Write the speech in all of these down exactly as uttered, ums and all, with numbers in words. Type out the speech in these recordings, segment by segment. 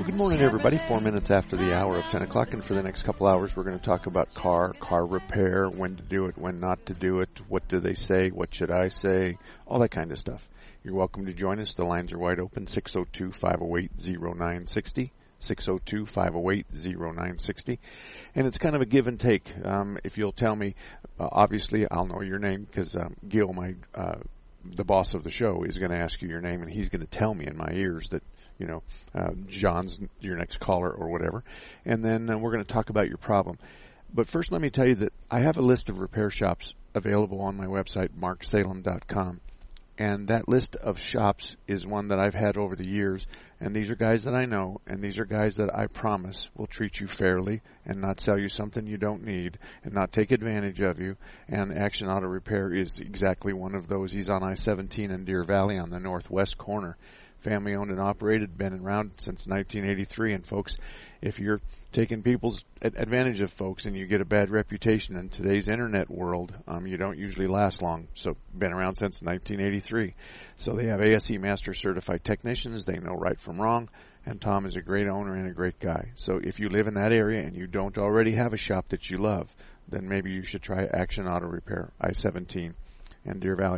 Good morning, everybody. Four minutes after the hour of ten o'clock, and for the next couple hours, we're going to talk about car, car repair, when to do it, when not to do it, what do they say, what should I say, all that kind of stuff. You're welcome to join us. The lines are wide open, six oh two, five oh eight, oh nine six oh, six oh two, five oh eight, oh nine six oh. And it's kind of a give and take. Um, if you'll tell me, uh, obviously I'll know your name because um, Gil, my uh, the boss of the show, is going to ask you your name, and he's going to tell me in my ears that, you know, uh, John's your next caller or whatever. And then uh, we're going to talk about your problem. But first, let me tell you that I have a list of repair shops available on my website, mark salem dot com. And that list of shops is one that I've had over the years. And these are guys that I know, and these are guys that I promise will treat you fairly and not sell you something you don't need and not take advantage of you. And Action Auto Repair is exactly one of those. He's on I seventeen in Deer Valley on the northwest corner. Family owned and operated, been around since nineteen eighty-three. And folks, if you're taking people's advantage of folks and you get a bad reputation in today's internet world, um, you don't usually last long. So been around since nineteen eighty-three. So they have A S E Master Certified Technicians. They know right from wrong. And Tom is a great owner and a great guy. So if you live in that area and you don't already have a shop that you love, then maybe you should try Action Auto Repair, I seventeen and Deer Valley.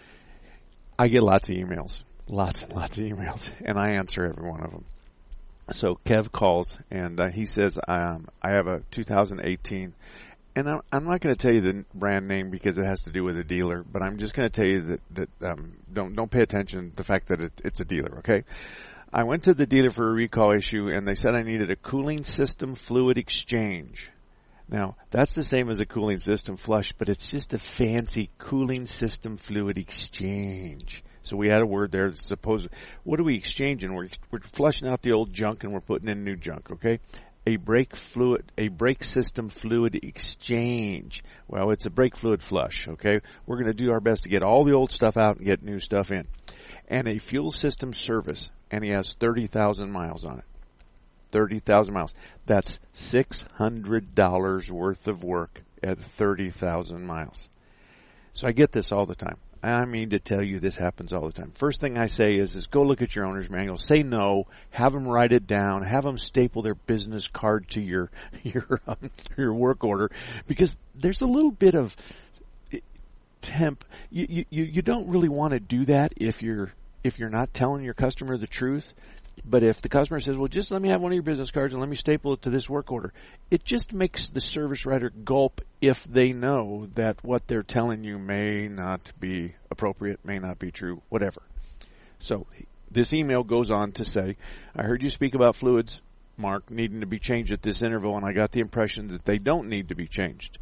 I get lots of emails. Lots and lots of emails, and I answer every one of them. So Kev calls, and uh, he says, um, I have a two thousand eighteen, and I'm, I'm not going to tell you the brand name because it has to do with a dealer, but I'm just going to tell you that, that um, don't don't pay attention to the fact that it, it's a dealer, okay? I went to the dealer for a recall issue, and they said I needed a cooling system fluid exchange. Now, that's the same as a cooling system flush, but it's just a fancy cooling system fluid exchange. So we had a word there. Suppose, what are we exchanging? We're we're flushing out the old junk and we're putting in new junk. Okay, a brake fluid, a brake system fluid exchange. Well, it's a brake fluid flush. Okay, we're going to do our best to get all the old stuff out and get new stuff in. And a fuel system service, and he has thirty thousand miles on it. Thirty thousand miles. That's six hundred dollars worth of work at thirty thousand miles. So I get this all the time. I mean to tell you this happens all the time. First thing I say is, is go look at your owner's manual. Say no. Have them write it down. Have them staple their business card to your your um, your work order, because there's a little bit of temp. You you you don't really want to do that if you're if you're not telling your customer the truth. But if the customer says, well, just let me have one of your business cards and let me staple it to this work order, it just makes the service writer gulp if they know that what they're telling you may not be appropriate, may not be true, whatever. So this email goes on to say, I heard you speak about fluids, Mark, needing to be changed at this interval, and I got the impression that they don't need to be changed.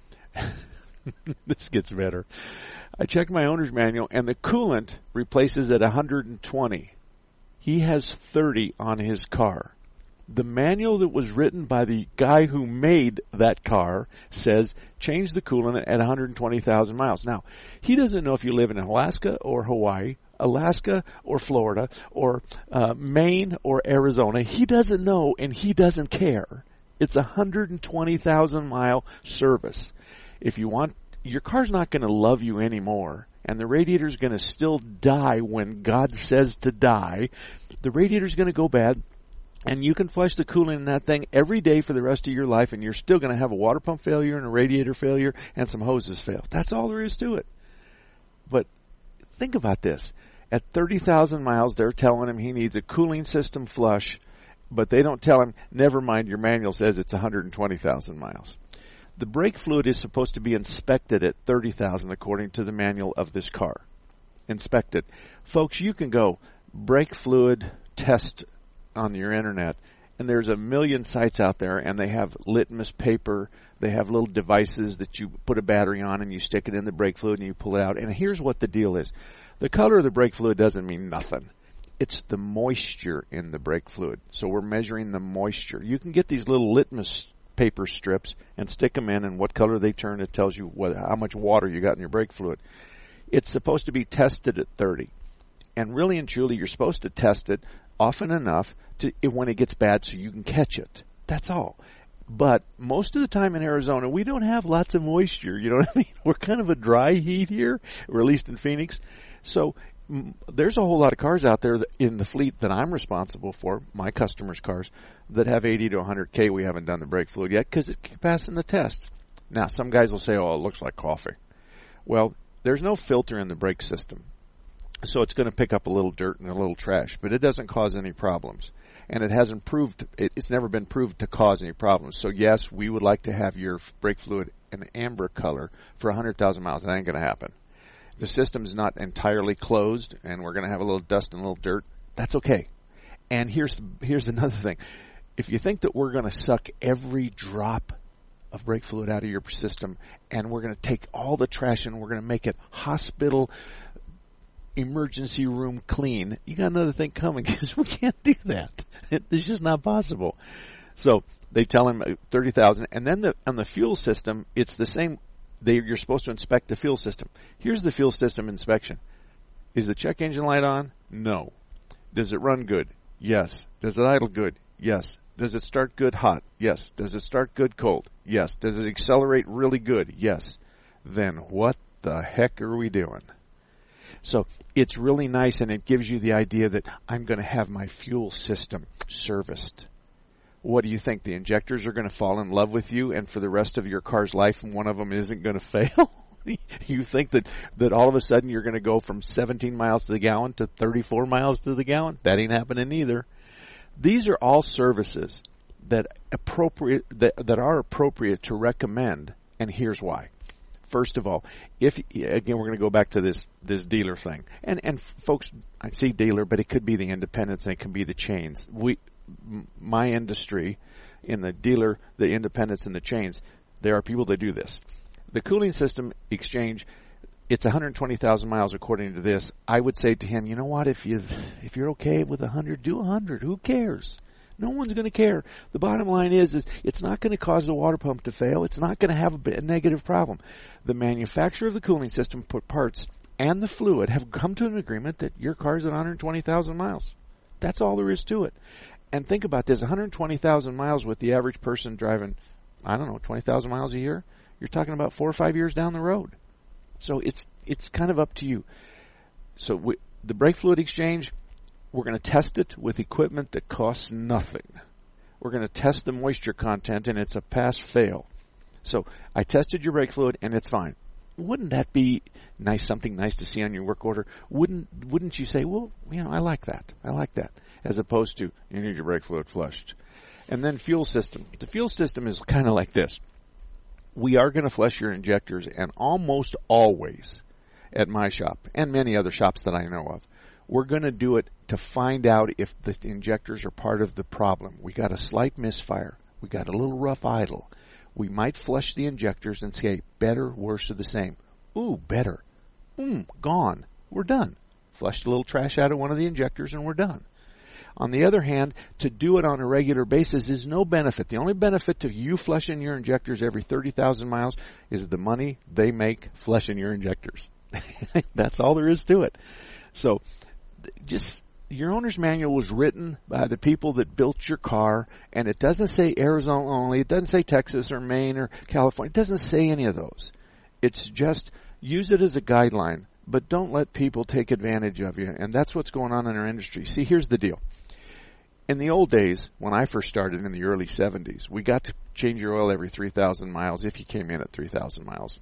This gets better. I checked my owner's manual, and the coolant replaces at one hundred twenty. He has thirty on his car. The manual that was written by the guy who made that car says change the coolant at one hundred twenty thousand miles. Now, he doesn't know if you live in Alaska or Hawaii, Alaska or Florida, or uh, Maine or Arizona. He doesn't know, and he doesn't care. It's a one hundred twenty thousand mile service. If you want, your car's not going to love you anymore, and the radiator's going to still die when God says to die. The radiator's going to go bad, and you can flush the coolant in that thing every day for the rest of your life, and you're still going to have a water pump failure and a radiator failure and some hoses fail. That's all there is to it. But think about this. At thirty thousand miles, they're telling him he needs a cooling system flush, but they don't tell him, never mind, your manual says it's one hundred twenty thousand miles. The brake fluid is supposed to be inspected at thirty thousand according to the manual of this car. Inspected. Folks, you can go brake fluid test on your internet, and there's a million sites out there, and they have litmus paper. They have little devices that you put a battery on, and you stick it in the brake fluid, and you pull it out. And here's what the deal is. The color of the brake fluid doesn't mean nothing. It's the moisture in the brake fluid. So we're measuring the moisture. You can get these little litmus paper strips and stick them in, and what color they turn, it tells you what, how much water you got in your brake fluid. It's supposed to be tested at thirty. And really and truly, you're supposed to test it often enough to when it gets bad so you can catch it. That's all. But most of the time in Arizona, we don't have lots of moisture. You know what I mean? We're kind of a dry heat here, or at least in Phoenix. So there's a whole lot of cars out there that in the fleet that I'm responsible for, my customers' cars, that have eighty to one hundred K. We haven't done the brake fluid yet because it's passing the test. Now, some guys will say, oh, it looks like coffee. Well, there's no filter in the brake system, so it's going to pick up a little dirt and a little trash, but it doesn't cause any problems. And it hasn't proved, it's never been proved to cause any problems. So, yes, we would like to have your brake fluid an amber color for one hundred thousand miles. That ain't going to happen. The system's not entirely closed, and we're going to have a little dust and a little dirt. That's okay. And here's here's another thing. If you think that we're going to suck every drop of brake fluid out of your system, and we're going to take all the trash and we're going to make it hospital emergency room clean, you got another thing coming, because we can't do that. It's just not possible. So they tell him thirty thousand, and then the, on the fuel system, it's the same. They, you're supposed to inspect the fuel system. Here's the fuel system inspection. Is the check engine light on? No. Does it run good? Yes. Does it idle good? Yes. Does it start good hot? Yes. Does it start good cold? Yes. Does it accelerate really good? Yes. Then what the heck are we doing? So it's really nice, and it gives you the idea that I'm going to have my fuel system serviced. What do you think? The injectors are going to fall in love with you, and for the rest of your car's life, one of them isn't going to fail? You think that, that all of a sudden you're going to go from seventeen miles to the gallon to thirty-four miles to the gallon? That ain't happening either. These are all services that appropriate that, that are appropriate to recommend, and here's why. First of all, if again we're going to go back to this this dealer thing, and and folks, I say dealer, but it could be the independents and it can be the chains. We, my industry, in the dealer, the independents, and the chains, there are people that do this. The cooling system exchange, it's one hundred twenty thousand miles according to this. I would say to him, you know what? If you if you're okay with one hundred, do one hundred. Who cares? No one's going to care. The bottom line is, is it's not going to cause the water pump to fail. It's not going to have a, a negative problem. The manufacturer of the cooling system put parts and the fluid have come to an agreement that your car's at one hundred twenty thousand miles. That's all there is to it. And think about this, one hundred twenty thousand miles with the average person driving, I don't know, twenty thousand miles a year. You're talking about four or five years down the road. So it's it's kind of up to you. So we, the brake fluid exchange, we're going to test it with equipment that costs nothing. We're going to test the moisture content, and it's a pass-fail. So I tested your brake fluid, and it's fine. Wouldn't that be nice, something nice to see on your work order? Wouldn't Wouldn't you say, well, you know, I like that. I like that. As opposed to, you need your brake fluid flushed. And then fuel system. The fuel system is kind of like this. We are going to flush your injectors, and almost always at my shop, and many other shops that I know of, we're going to do it to find out if the injectors are part of the problem. We got a slight misfire. We got a little rough idle. We might flush the injectors and say, better, worse, or the same. Ooh, better. Mm, gone. We're done. Flushed a little trash out of one of the injectors, and we're done. On the other hand, to do it on a regular basis is no benefit. The only benefit to you flushing your injectors every thirty thousand miles is the money they make flushing your injectors. That's all there is to it. So, just, your owner's manual was written by the people that built your car, and it doesn't say Arizona only. It doesn't say Texas or Maine or California. It doesn't say any of those. It's just, use it as a guideline, but don't let people take advantage of you. And that's what's going on in our industry. See, here's the deal. In the old days, when I first started in the early seventies, we got to change your oil every three thousand miles if you came in at three thousand miles.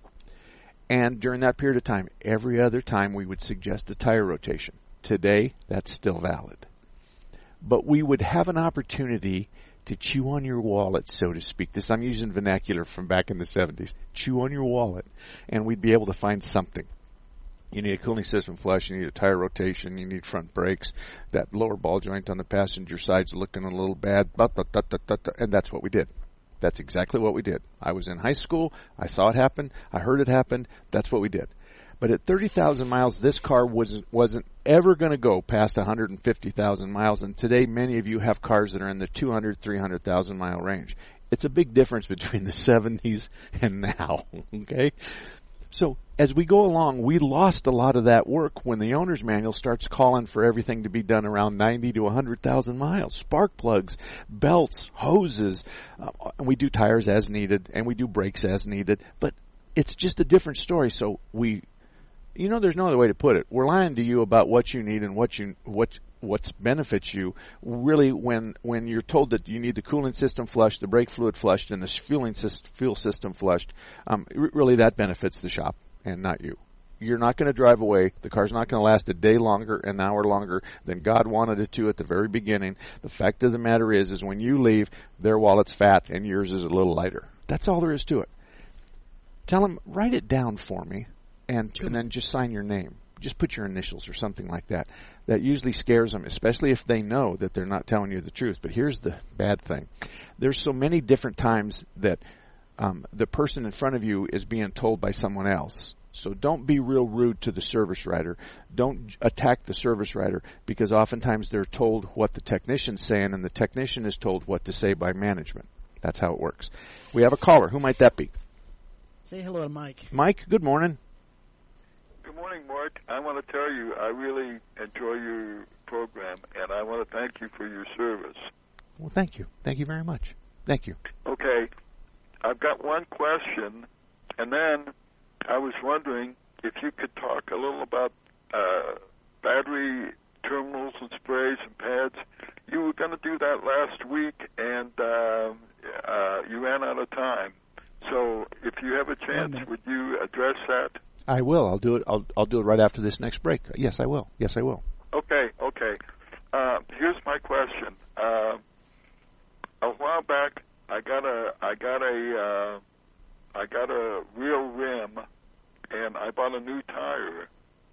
And during that period of time, every other time we would suggest a tire rotation. Today, that's still valid. But we would have an opportunity to chew on your wallet, so to speak. This, I'm using vernacular from back in the seventies. Chew on your wallet, and we'd be able to find something. You need a cooling system flush, you need a tire rotation, you need front brakes, that lower ball joint on the passenger side's looking a little bad, and that's what we did. That's exactly what we did. I was in high school, I saw it happen, I heard it happen, that's what we did. But at thirty thousand miles, this car wasn't, wasn't ever going to go past one hundred fifty thousand miles, and today many of you have cars that are in the two hundred, three hundred thousand mile range. It's a big difference between the seventies and now, okay? So as we go along, we lost a lot of that work when the owner's manual starts calling for everything to be done around ninety to one hundred thousand miles. Spark plugs, belts, hoses. Uh, we do tires as needed, and we do brakes as needed. But it's just a different story. So we you know, there's no other way to put it. We're lying to you about what you need and what you what what benefits you. Really, when when you're told that you need the cooling system flushed, the brake fluid flushed, and the fueling system, fuel system flushed, um, really that benefits the shop and not you. You're not going to drive away. The car's not going to last a day longer, an hour longer than God wanted it to at the very beginning. The fact of the matter is, is when you leave, their wallet's fat and yours is a little lighter. That's all there is to it. Tell them, write it down for me, and, and then just sign your name. Just put your initials or something like that. That usually scares them, especially if they know that they're not telling you the truth. But here's the bad thing. There's so many different times that um, the person in front of you is being told by someone else. So don't be real rude to the service writer. Don't attack the service writer, because oftentimes they're told what the technician's saying, and the technician is told what to say by management. That's how it works. We have a caller. Who might that be? Say hello to Mike. Mike, good morning. Good morning, Mark. I want to tell you I really enjoy your program, and I want to thank you for your service. Well, thank you. Thank you very much. Thank you. Okay. I've got one question, and then I was wondering if you could talk a little about uh, battery terminals and sprays and pads. You were going to do that last week, and uh, uh, you ran out of time. So if you have a chance, would you address that? I will. I'll do it. I'll, I'll do it right after this next break. Yes, I will. Yes, I will. Okay, okay. Uh, here's my question. Uh, a while back, I got a, I got a, uh, I got a real rim, and I bought a new tire.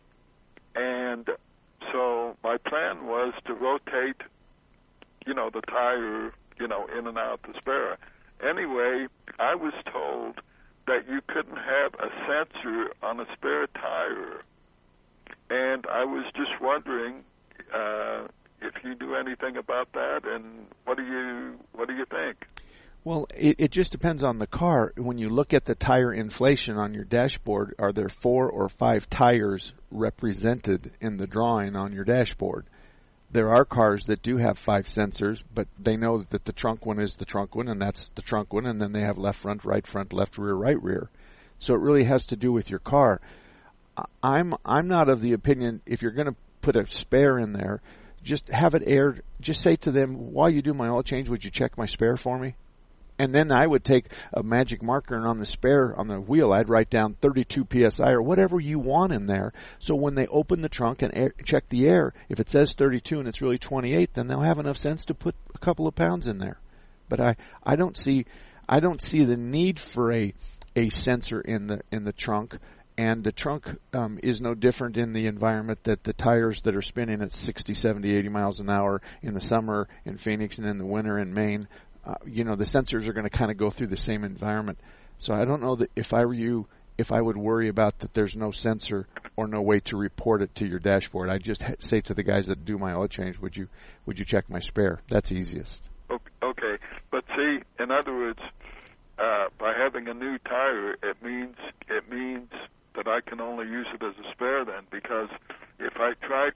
And so my plan was to rotate, you know, the tire, you know, in and out the spare. Anyway, I was told that you couldn't have a sensor on a spare tire. And I was just wondering uh, if you do anything about that, and what do you what do you think? Well, it, it just depends on the car. When you look at the tire inflation on your dashboard, are there four or five tires represented in the drawing on your dashboard? There are cars that do have five sensors, but they know that the trunk one is the trunk one, and that's the trunk one, and then they have left front, right front, left rear, right rear. So it really has to do with your car. I'm I'm not of the opinion, if you're going to put a spare in there, just have it aired. Just say to them, while you do my oil change, would you check my spare for me? And then I would take a magic marker, and on the spare, on the wheel, I'd write down thirty-two P S I or whatever you want in there. So when they open the trunk and air, check the air, if it says thirty-two and it's really twenty-eight, then they'll have enough sense to put a couple of pounds in there. But I, I don't see, I don't see the need for a, a sensor in the in the trunk. And the trunk um, is no different in the environment that the tires that are spinning at sixty, seventy, eighty miles an hour in the summer in Phoenix and in the winter in Maine. Uh, you know, the sensors are going to kind of go through the same environment. So I don't know that if I were you, if I would worry about that there's no sensor or no way to report it to your dashboard. I'd just ha- say to the guys that do my oil change, would you would you check my spare? That's easiest. Okay, but see, in other words, uh, by having a new tire, it means it means that I can only use it as a spare then, because if I try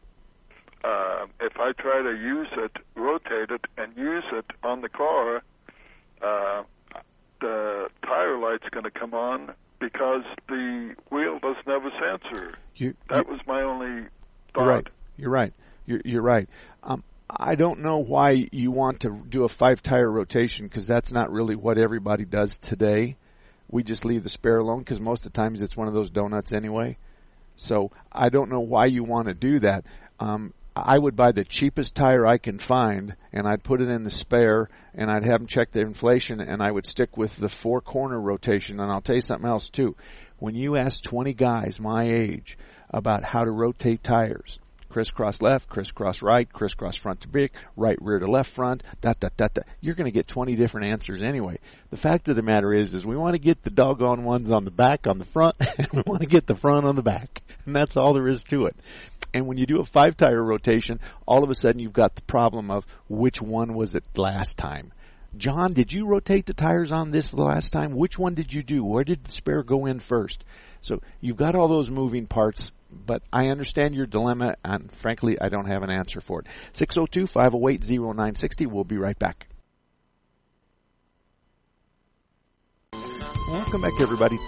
Uh, if I try to use it, rotate it, and use it on the car, uh, the tire light's going to come on because the wheel doesn't have a sensor. You, that you, was my only thought. You're right. You're right. You're, you're right. Um, I don't know why you want to do a five-tire rotation, because that's not really what everybody does today. We just leave the spare alone because most of the times it's one of those donuts anyway. So I don't know why you want to do that. Um, I would buy the cheapest tire I can find, and I'd put it in the spare, and I'd have them check the inflation, and I would stick with the four-corner rotation. And I'll tell you something else, too. When you ask twenty guys my age about how to rotate tires, crisscross left, crisscross right, crisscross front to back, right rear to left front, da da da da, you're going to get twenty different answers anyway. The fact of the matter is, is we want to get the doggone ones on the back, on the front, and we want to get the front on the back. And that's all there is to it. And when you do a five-tire rotation, all of a sudden you've got the problem of which one was it last time. John, did you rotate the tires on this the last time? Which one did you do? Where did the spare go in first? So you've got all those moving parts, but I understand your dilemma, and frankly, I don't have an answer for it. six oh two, five oh eight, oh nine six oh. We'll be right back. Welcome back, everybody.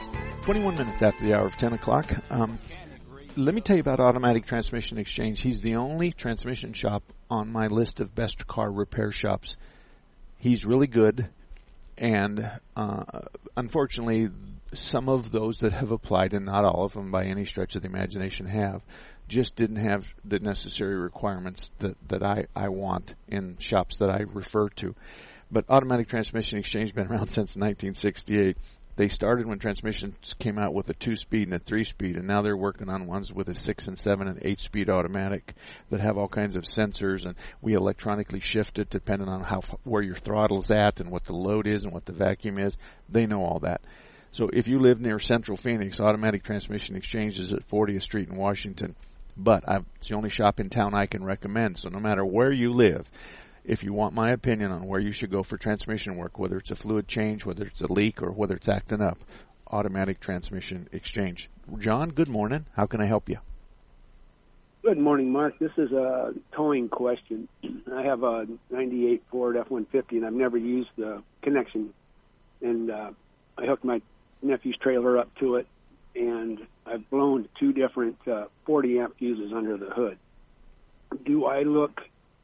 twenty-one minutes after the hour of ten o'clock. Um, let me tell you about Automatic Transmission Exchange. He's the only transmission shop on my list of best car repair shops. He's really good, and uh, unfortunately, some of those that have applied, and not all of them by any stretch of the imagination have, just didn't have the necessary requirements that, that I, I want in shops that I refer to. But Automatic Transmission Exchange has been around since nineteen sixty-eight. They started when transmissions came out with a two-speed and a three-speed, and now they're working on ones with a six and seven and eight-speed automatic that have all kinds of sensors, and we electronically shift it depending on how where your throttle's at and what the load is and what the vacuum is. They know all that. So if you live near Central Phoenix, Automatic Transmission Exchange is at fortieth Street in Washington. But I've, it's the only shop in town I can recommend. So no matter where you live, if you want my opinion on where you should go for transmission work, whether it's a fluid change, whether it's a leak, or whether it's acting up, Automatic Transmission Exchange. John, good morning. How can I help you? Good morning, Mark. This is a towing question. I have a ninety-eight Ford F one fifty, and I've never used the connection. And uh, I hooked my nephew's trailer up to it, and I've blown two different uh, forty amp fuses under the hood. Do I look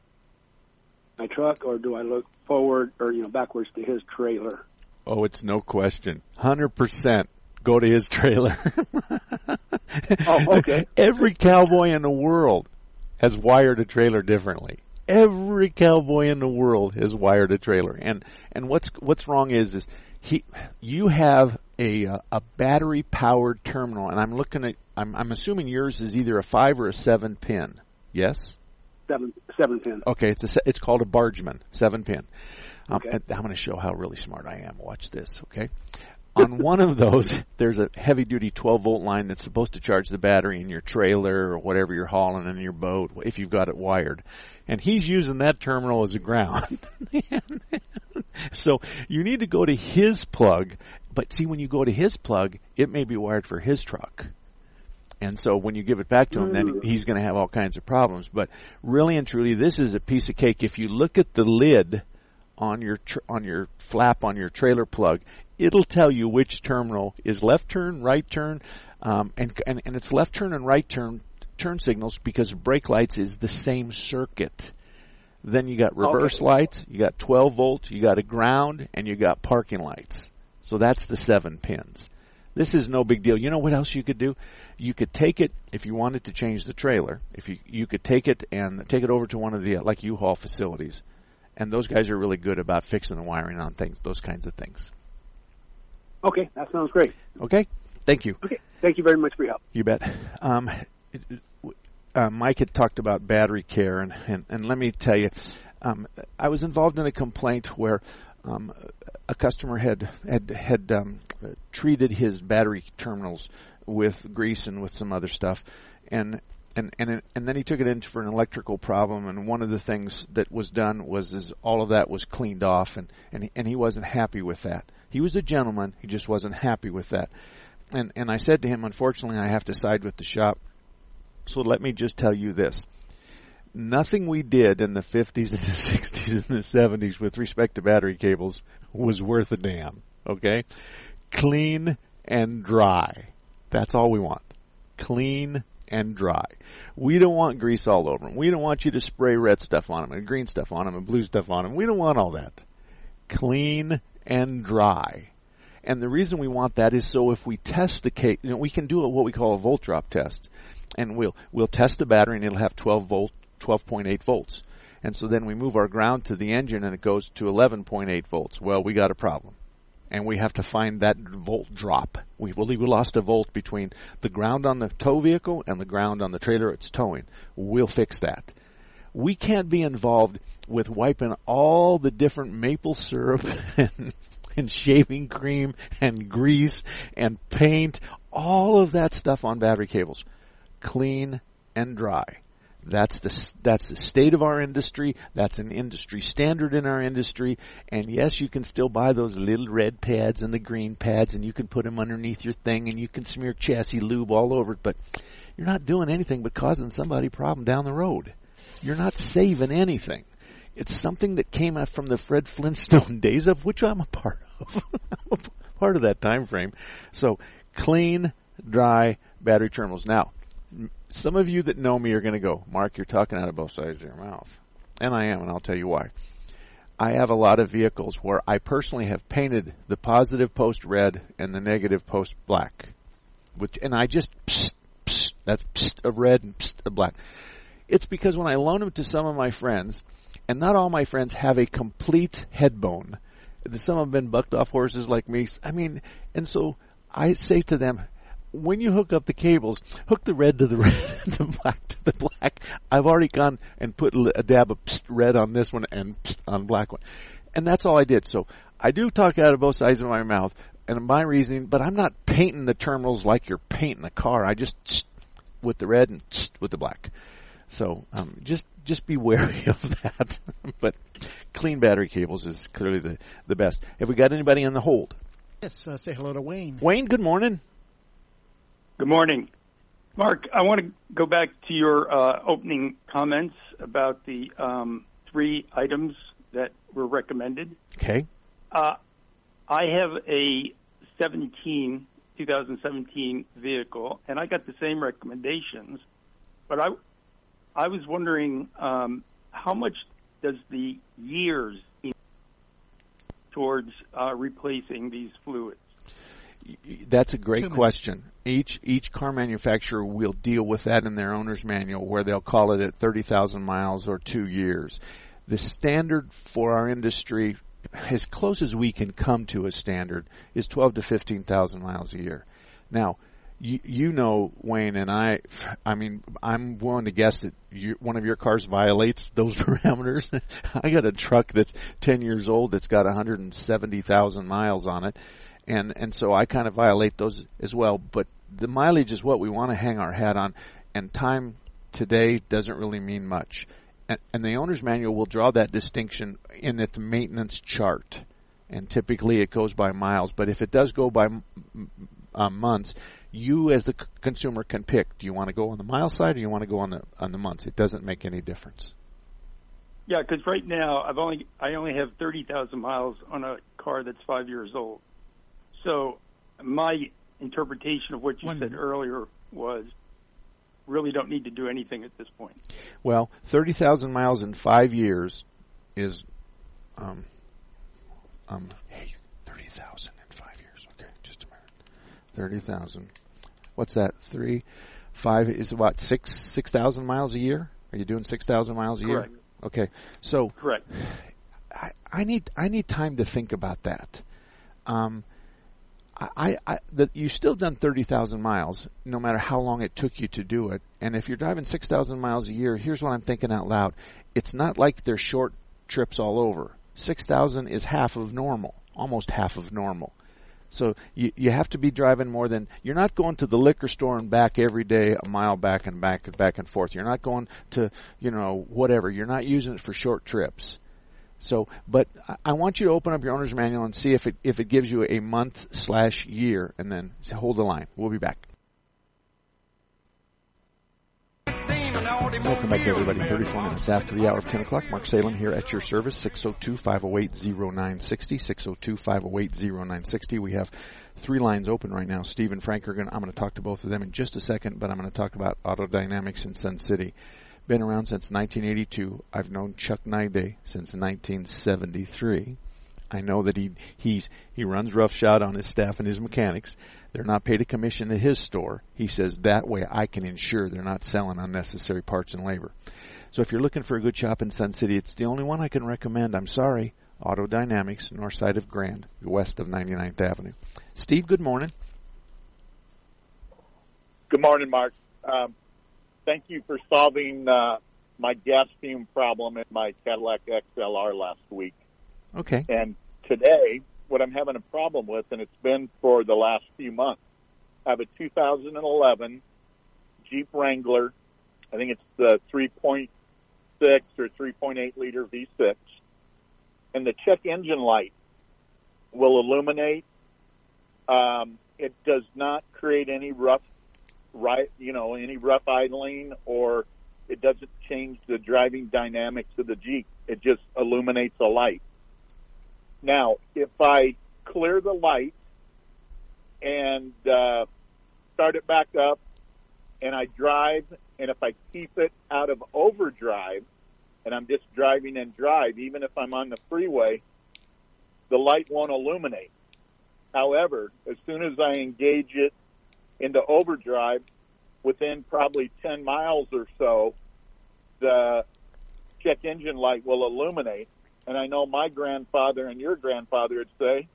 my truck, or do I look forward or, you know, backwards to his trailer? Oh, it's no question. one hundred percent go to his trailer. Oh, okay. Every cowboy in the world has wired a trailer differently. Every cowboy in the world has wired a trailer. And and what's what's wrong is is he you have a uh, a battery powered terminal, and I'm looking at I'm I'm assuming yours is either a five or a seven pin. Yes? Seven, seven pin. Okay, it's a, it's called a Bargeman, seven pin. Um, Okay. I'm going to show how really smart I am. Watch this, okay? On one of those, there's a heavy-duty twelve volt line that's supposed to charge the battery in your trailer or whatever you're hauling in your boat, if you've got it wired. And he's using that terminal as a ground. So you need to go to his plug. But see, when you go to his plug, it may be wired for his truck. And so when you give it back to him, then he's going to have all kinds of problems. But really and truly, this is a piece of cake. If you look at the lid on your tr- on your flap on your trailer plug, it'll tell you which terminal is left turn, right turn, um, and, and and it's left turn and right turn turn signals because brake lights is the same circuit. Then you got reverse Okay. lights, you got twelve volt, you got a ground, and you got parking lights. So that's the seven pins. This is no big deal. You know what else you could do? You could take it, if you wanted to change the trailer, if you you could take it and take it over to one of the, like U-Haul facilities. And those guys are really good about fixing the wiring on things, those kinds of things. Okay, that sounds great. Okay? Thank you. Okay, thank you very much for your help. You bet. Um, it, it, uh, Mike had talked about battery care, and, and, and let me tell you, um, I was involved in a complaint where um, a customer had had had um, treated his battery terminals with grease and with some other stuff, and and and and then he took it in for an electrical problem. And one of the things that was done was is all of that was cleaned off, and and he, and he wasn't happy with that. He was a gentleman. He just wasn't happy with that. And and I said to him, unfortunately, I have to side with the shop. So let me just tell you this. Nothing we did in the fifties and the sixties and the seventies with respect to battery cables was worth a damn, okay? Clean and dry. That's all we want. Clean and dry. We don't want grease all over them. We don't want you to spray red stuff on them and green stuff on them and blue stuff on them. We don't want all that. Clean and dry. And the reason we want that is so if we test the case, you know, we can do a, what we call a volt drop test. And we'll we'll test the battery, and it'll have twelve volt, twelve point eight volts. And so then we move our ground to the engine, and it goes to eleven point eight volts. Well, we got a problem, and we have to find that volt drop. We we lost a volt between the ground on the tow vehicle and the ground on the trailer it's towing. We'll fix that. We can't be involved with wiping all the different maple syrup and, and shaving cream and grease and paint, all of that stuff on battery cables. Clean and dry. That's the that's the state of our industry. That's an industry standard in our industry. And yes, you can still buy those little red pads and the green pads, and you can put them underneath your thing, and you can smear chassis lube all over it. But you're not doing anything but causing somebody a problem down the road. You're not saving anything. It's something that came out from the Fred Flintstone days, of which I'm a part of, part of that time frame. So Clean, dry battery terminals. Now, some of you that know me are going to go, Mark, you're talking out of both sides of your mouth. And I am, and I'll tell you why. I have a lot of vehicles where I personally have painted the positive post red and the negative post black. Which, and I just, psst, psst, that's psst of red and psst of black. It's because when I loan them to some of my friends, and not all my friends have a complete head bone. Some have been bucked off horses like me. I mean, and so I say to them, when you hook up the cables, hook the red to the red and the black to the black. I've already gone and put a dab of psst red on this one and psst on black one. And that's all I did. So I do talk out of both sides of my mouth and my reasoning, but I'm not painting the terminals like you're painting a car. I just psst with the red and psst with the black. So um, just just be wary of that. But clean battery cables is clearly the, the best. Have we got anybody on the hold? Yes, uh, say hello to Wayne. Wayne, good morning. Good morning. Mark, I want to go back to your uh, opening comments about the um, three items that were recommended. Okay. Uh, I have a seventeen, twenty seventeen vehicle, and I got the same recommendations, but I I was wondering um, how much does the years towards uh, replacing these fluids? That's a great question. Each each car manufacturer will deal with that in their owner's manual, where they'll call it at thirty thousand miles or two years. The standard for our industry, as close as we can come to a standard, is twelve to fifteen thousand miles a year. Now, You, you know, Wayne, and I, I mean, I'm willing to guess that you, one of your cars violates those parameters. I got a truck that's ten years old that's got one hundred seventy thousand miles on it, and, and so I kind of violate those as well. But the mileage is what we want to hang our hat on, and time today doesn't really mean much. And, and the owner's manual will draw that distinction in its maintenance chart, and typically it goes by miles. But if it does go by uh, months, you as the c- consumer can pick. Do you want to go on the mile side or do you want to go on the on the months? It doesn't make any difference. Yeah, because right now I've only I only have thirty thousand miles on a car that's five years old. So my interpretation of what you One said minute. earlier was really don't need to do anything at this point. Well, thirty thousand miles in five years is, um, um, hey, thirty thousand in five years. Okay, just a minute. thirty thousand. What's that? Three, five is about six, six thousand miles a year? Are you doing six thousand miles a Correct. year? Okay. So, Correct. I, I need, I need time to think about that. Um, I, I, that you still done thirty thousand miles, no matter how long it took you to do it. And if you're driving six thousand miles a year, here's what I'm thinking out loud. It's not like they're short trips all over. six thousand is half of normal, almost half of normal. So you, you have to be driving more than, you're not going to the liquor store and back every day, a mile back and back and back and forth. You're not going to, you know, whatever. You're not using it for short trips. So, but I want you to open up your owner's manual and see if it if it gives you a month slash year, and then hold the line. We'll be back. Welcome back, everybody. thirty-four minutes after the hour of ten o'clock. Mark Salem here at your service, six oh two, five oh eight, oh nine six oh, six oh two, five oh eight, oh nine six oh. We have three lines open right now. Steve and Frank are going to, I'm going to talk to both of them in just a second, but I'm going to talk about Auto Dynamics in Sun City. Been around since nineteen eighty-two. I've known Chuck Nide since nineteen seventy-three. I know that he he's he runs roughshod on his staff and his mechanics. They're not paid a commission at his store. He says that way I can ensure they're not selling unnecessary parts and labor. So if you're looking for a good shop in Sun City, it's the only one I can recommend. I'm sorry. Auto Dynamics, north side of Grand, west of ninety-ninth Avenue. Steve, good morning. Good morning, Mark. Um, thank you for solving uh, my gas fume problem in my Cadillac X L R last week. Okay. And today, what I'm having a problem with, and it's been for the last few months, I have a two thousand eleven Jeep Wrangler. I think it's the three point six or three point eight liter V six. And the check engine light will illuminate. Um, it does not create any rough, right, you know, any rough idling, or it doesn't change the driving dynamics of the Jeep. It just illuminates a light. Now, if I clear the light and uh, start it back up, and I drive, and if I keep it out of overdrive, and I'm just driving and drive, even if I'm on the freeway, the light won't illuminate. However, as soon as I engage it into overdrive, within probably ten miles or so, the check engine light will illuminate. And I know my grandfather and your grandfather would say,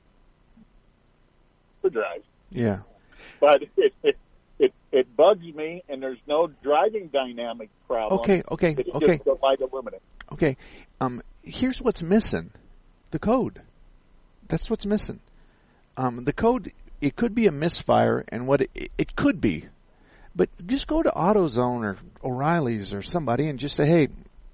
overdrive. Yeah. But it, it it it bugs me, and there's no driving dynamic problem. Okay, okay, it's okay. just the light illuminate. Okay. Um, here's what's missing: the code. That's what's missing. Um, the code. It could be a misfire, and what it, it could be, but just go to AutoZone or O'Reilly's or somebody and just say, "Hey,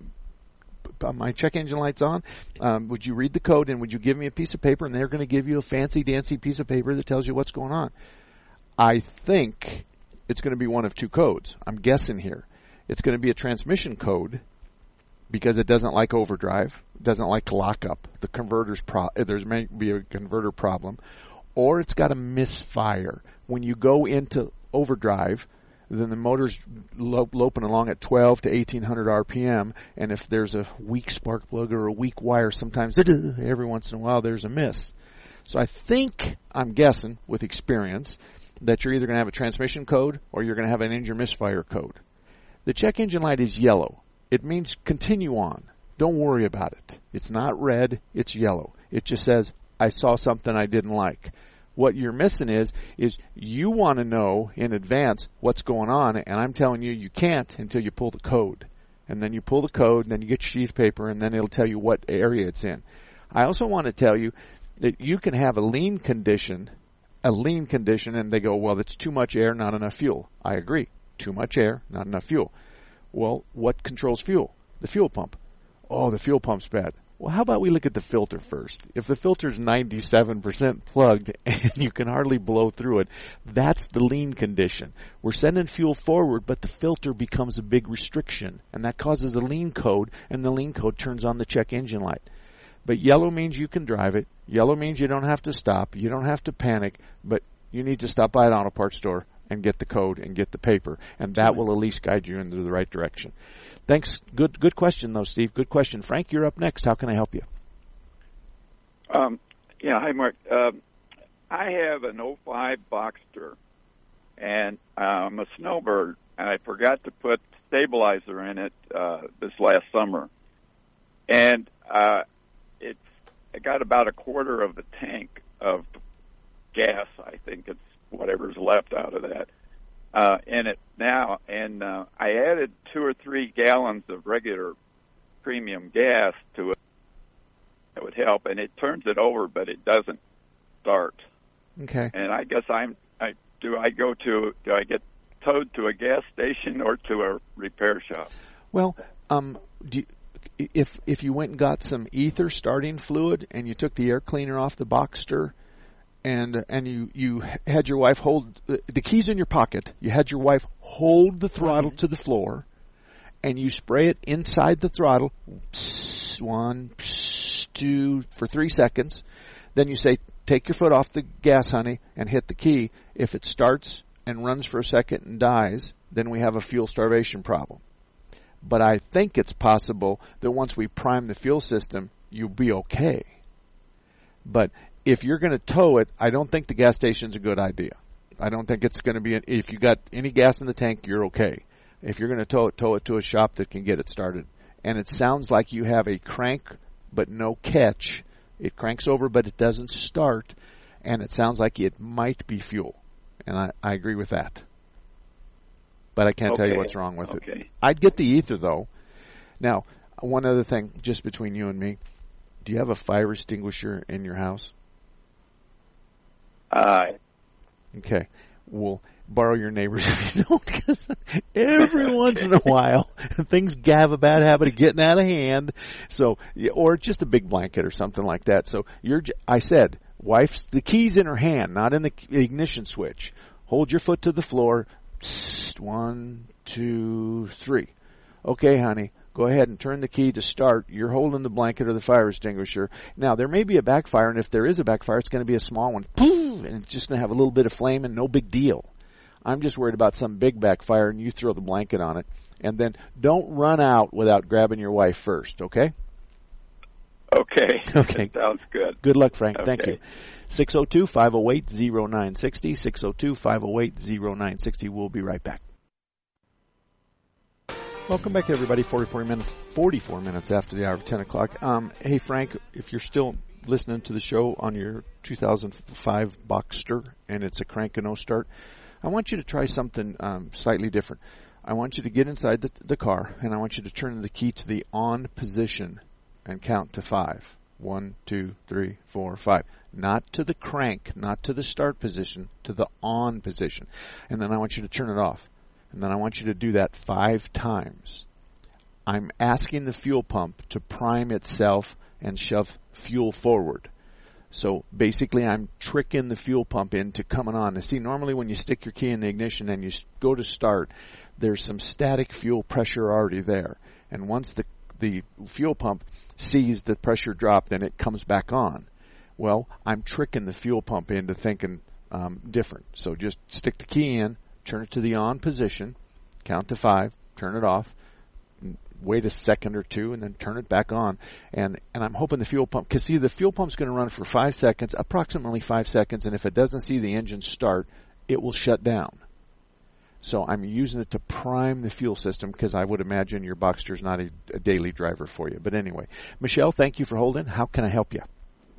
my check engine light's on. Um, would you read the code and would you give me a piece of paper?" And they're going to give you a fancy dancy piece of paper that tells you what's going on. I think it's going to be one of two codes. I'm guessing here. It's going to be a transmission code because it doesn't like overdrive, doesn't like lockup. The converter's pro- there's may be a converter problem, or it's got a misfire. When you go into overdrive, then the motor's lo- loping along at twelve to eighteen hundred R P M, and if there's a weak spark plug or a weak wire, sometimes every once in a while there's a miss. So I think, I'm guessing, with experience, that you're either going to have a transmission code or you're going to have an engine misfire code. The check engine light is yellow. It means continue on. Don't worry about it. It's not red, it's yellow. It just says, I saw something I didn't like. What you're missing is, is you want to know in advance what's going on, and I'm telling you, you can't until you pull the code. And then you pull the code, and then you get your sheet of paper, and then it'll tell you what area it's in. I also want to tell you that you can have a lean condition, a lean condition, and they go, well, it's too much air, not enough fuel. I agree. Too much air, not enough fuel. Well, what controls fuel? The fuel pump. Oh, the fuel pump's bad. Well, how about we look at the filter first? If the filter's ninety-seven percent plugged and you can hardly blow through it, that's the lean condition. We're sending fuel forward, but the filter becomes a big restriction, and that causes a lean code, and the lean code turns on the check engine light. But yellow means you can drive it. Yellow means you don't have to stop. You don't have to panic, but you need to stop by an auto parts store and get the code and get the paper, and that will at least guide you into the right direction. Thanks. Good good question, though, Steve. Good question. Frank, you're up next. How can I help you? Um, yeah, hi, Mark. Uh, I have an oh five Boxster, and I'm a snowbird, and I forgot to put stabilizer in it uh, this last summer. And uh, it's I got about a quarter of the tank of gas, I think it's whatever's left out of that, uh, in it now. And uh, I added two or three gallons of regular premium gas to it. That would help, and it turns it over, but it doesn't start. Okay. And I guess I'm. I do. I go to. Do I get towed to a gas station or to a repair shop? Well, um, do you, if if you went and got some ether starting fluid and you took the air cleaner off the Boxster, and and you you had your wife hold the keys in your pocket, you had your wife hold the throttle to the floor, and you spray it inside the throttle, one, two, for three seconds. Then you say, take your foot off the gas, honey, and hit the key. If it starts and runs for a second and dies, then we have a fuel starvation problem. But I think it's possible that once we prime the fuel system, you'll be okay. But if you're going to tow it, I don't think the gas station's a good idea. I don't think it's going to be, an, if you got any gas in the tank, you're okay. If you're going to tow it, tow it to a shop that can get it started. And it sounds like you have a crank but no catch. It cranks over, but it doesn't start, and it sounds like it might be fuel. And I, I agree with that. But I can't okay. tell you what's wrong with okay. it. I'd get the ether, though. Now, one other thing, just between you and me. Do you have a fire extinguisher in your house? Uh, okay. We'll borrow your neighbors if you don't, because every once in a while, things have a bad habit of getting out of hand. So, or just a big blanket or something like that. So you're, I said, wife's, the key's in her hand, not in the ignition switch. Hold your foot to the floor. One, two, three. Okay, honey, go ahead and turn the key to start. You're holding the blanket or the fire extinguisher. Now, there may be a backfire, and if there is a backfire, it's going to be a small one. and it's just going to have a little bit of flame and no big deal. I'm just worried about some big backfire, and you throw the blanket on it. And then don't run out without grabbing your wife first, okay? Okay. Okay. Sounds good. Good luck, Frank. Okay. Thank you. six oh two, five oh eight, oh nine six oh, six oh two, five oh eight, oh nine six oh. We'll be right back. Welcome back, everybody. forty-four minutes, forty-four minutes after the hour of ten o'clock. Um, hey, Frank, if you're still listening to the show on your two thousand five Boxster and it's a crank and no start, I want you to try something um, slightly different. I want you to get inside the, the car, and I want you to turn the key to the on position and count to five. One, two, three, four, five. Not to the crank, not to the start position, to the on position. And then I want you to turn it off. And then I want you to do that five times. I'm asking the fuel pump to prime itself and shove fuel forward. So basically I'm tricking the fuel pump into coming on. Now see, normally when you stick your key in the ignition and you go to start, there's some static fuel pressure already there. And once the the fuel pump sees the pressure drop, then it comes back on. Well, I'm tricking the fuel pump into thinking um, different. So just stick the key in, turn it to the on position, count to five, turn it off, wait a second or two, and then turn it back on. And, and I'm hoping the fuel pump, because see, the fuel pump's going to run for five seconds, approximately five seconds, and if it doesn't see the engine start, it will shut down. So I'm using it to prime the fuel system because I would imagine your Boxster is not a, a daily driver for you. But anyway, Michelle, thank you for holding. How can I help you?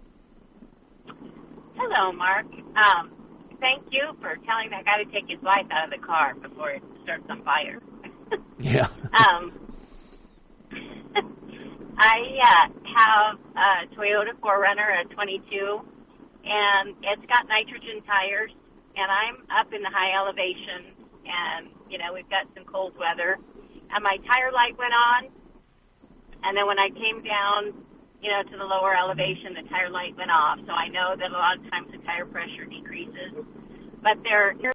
Hello, Mark. Um, thank you for telling that guy to take his wife out of the car before it starts on fire. Yeah. um, I uh, have a Toyota four runner, a twenty-two, and it's got nitrogen tires, and I'm up in the high elevation. And, you know, we've got some cold weather. And my tire light went on. And then when I came down, you know, to the lower elevation, the tire light went off. So I know that a lot of times the tire pressure decreases. But there is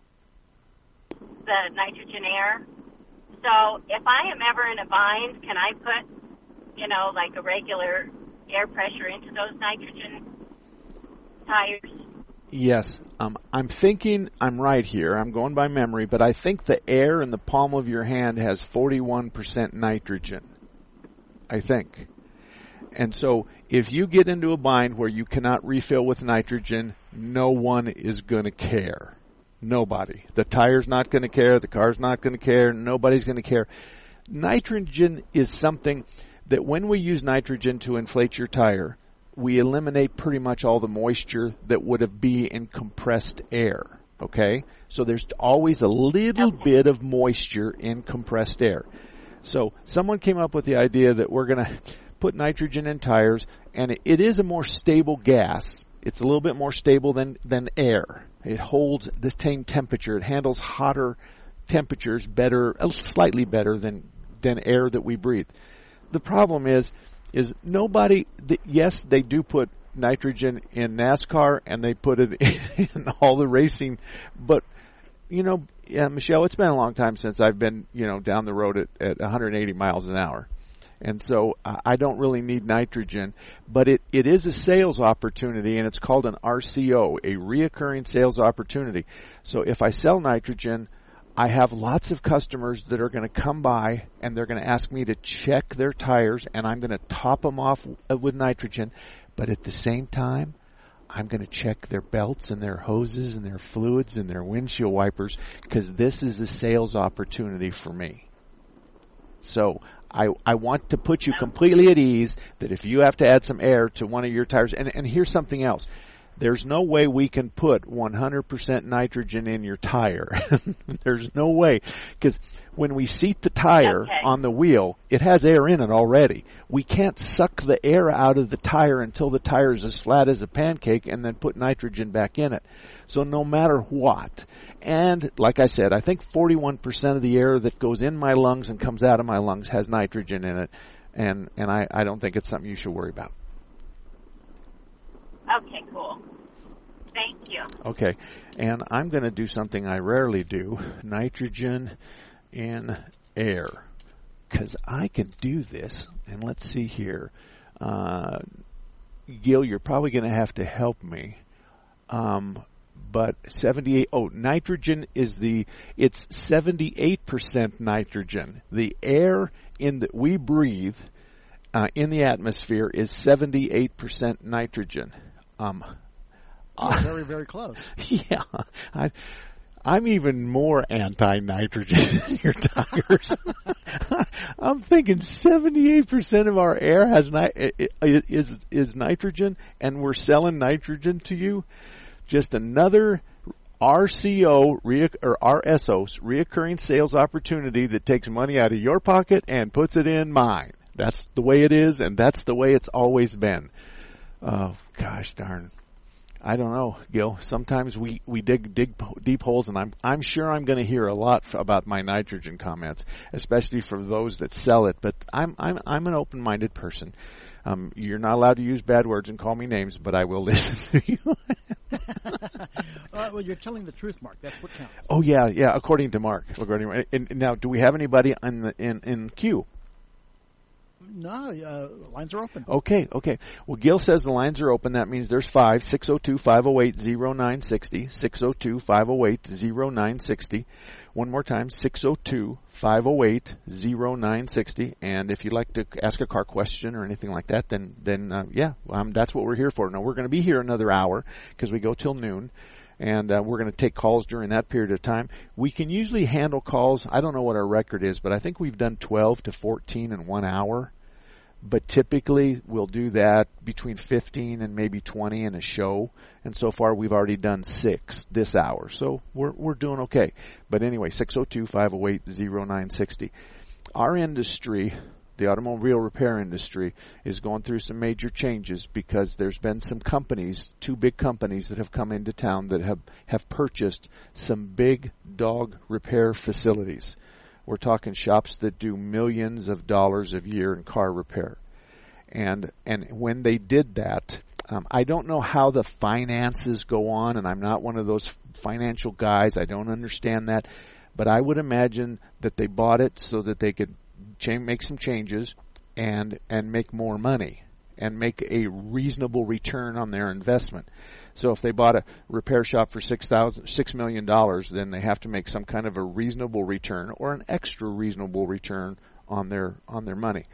the nitrogen air. So if I am ever in a bind, can I put, you know, like a regular air pressure into those nitrogen tires? Yes. Um, I'm thinking I'm right here. I'm going by memory, but I think the air in the palm of your hand has forty-one percent nitrogen. I think. And so if you get into a bind where you cannot refill with nitrogen, no one is going to care. Nobody. The tire's not going to care. The car's not going to care. Nobody's going to care. Nitrogen is something that when we use nitrogen to inflate your tire, we eliminate pretty much all the moisture that would have been in compressed air, okay? So there's always a little bit of moisture in compressed air. So someone came up with the idea that we're going to put nitrogen in tires, and it, it is a more stable gas. It's a little bit more stable than, than air. It holds the same temperature. It handles hotter temperatures better, slightly better than, than air that we breathe. The problem is, is nobody, the, yes, they do put nitrogen in NASCAR and they put it in all the racing, but, you know, yeah, Michelle, it's been a long time since I've been, you know, down the road at, at one hundred eighty miles an hour. And so uh, I don't really need nitrogen, but it, it is a sales opportunity, and it's called an R C O, a reoccurring sales opportunity. So if I sell nitrogen, I have lots of customers that are going to come by and they're going to ask me to check their tires, and I'm going to top them off with nitrogen. But at the same time, I'm going to check their belts and their hoses and their fluids and their windshield wipers, because this is a sales opportunity for me. So I, I want to put you completely at ease that if you have to add some air to one of your tires, and, and here's something else. There's no way we can put one hundred percent nitrogen in your tire. There's no way. Because when we seat the tire okay. on the wheel, it has air in it already. We can't suck the air out of the tire until the tire is as flat as a pancake and then put nitrogen back in it. So no matter what. And like I said, I think forty-one percent of the air that goes in my lungs and comes out of my lungs has nitrogen in it. And, and I, I don't think it's something you should worry about. Okay, cool. Thank you. Okay, and I'm going to do something I rarely do, nitrogen in air, because I can do this. And let's see here. Uh, Gil, you're probably going to have to help me. Um, but seventy-eight, oh, nitrogen is the, it's seventy-eight percent nitrogen. The air in that we breathe uh, in the atmosphere is seventy-eight percent nitrogen. Um, oh, very, very close. Yeah. I, I'm even more anti-nitrogen than your tires. I'm thinking seventy-eight percent of our air has ni- is is nitrogen, and we're selling nitrogen to you. Just another R C O or R S O, reoccurring sales opportunity that takes money out of your pocket and puts it in mine. That's the way it is, and that's the way it's always been. Oh, gosh darn. I don't know, Gil. Sometimes we, we dig dig deep holes, and I'm I'm sure I'm going to hear a lot f- about my nitrogen comments, especially for those that sell it. But I'm I'm I'm an open-minded person. Um, you're not allowed to use bad words and call me names, but I will listen to you. uh, well, you're telling the truth, Mark. That's what counts. Oh yeah, yeah. According to Mark. According and, and now, do we have anybody in the in in queue? No, uh, lines are open. Okay, okay. Well, Gil says the lines are open. That means there's five, six oh two, five oh eight, oh nine six oh, six oh two, five oh eight, oh nine six oh. One more time, six oh two, five oh eight, oh nine six oh. And if you'd like to ask a car question or anything like that, then, then uh, yeah, um, that's what we're here for. Now, we're going to be here another hour because we go till noon. And uh, we're going to take calls during that period of time. We can usually handle calls. I don't know what our record is, but I think we've done twelve to fourteen in one hour. But typically we'll do that between fifteen and maybe twenty in a show. And so far we've already done six this hour. So we're we're doing okay. But anyway, six oh two, five oh eight, oh nine six oh. Our industry, the automobile repair industry, is going through some major changes because there's been some companies, two big companies that have come into town that have, have purchased some big dog repair facilities. We're talking shops that do millions of dollars a year in car repair. And and when they did that, um, I don't know how the finances go on, and I'm not one of those financial guys. I don't understand that. But I would imagine that they bought it so that they could cha- make some changes and and make more money and make a reasonable return on their investment. So if they bought a repair shop for six thousand, six million dollars, then they have to make some kind of a reasonable return or an extra reasonable return on their on their money.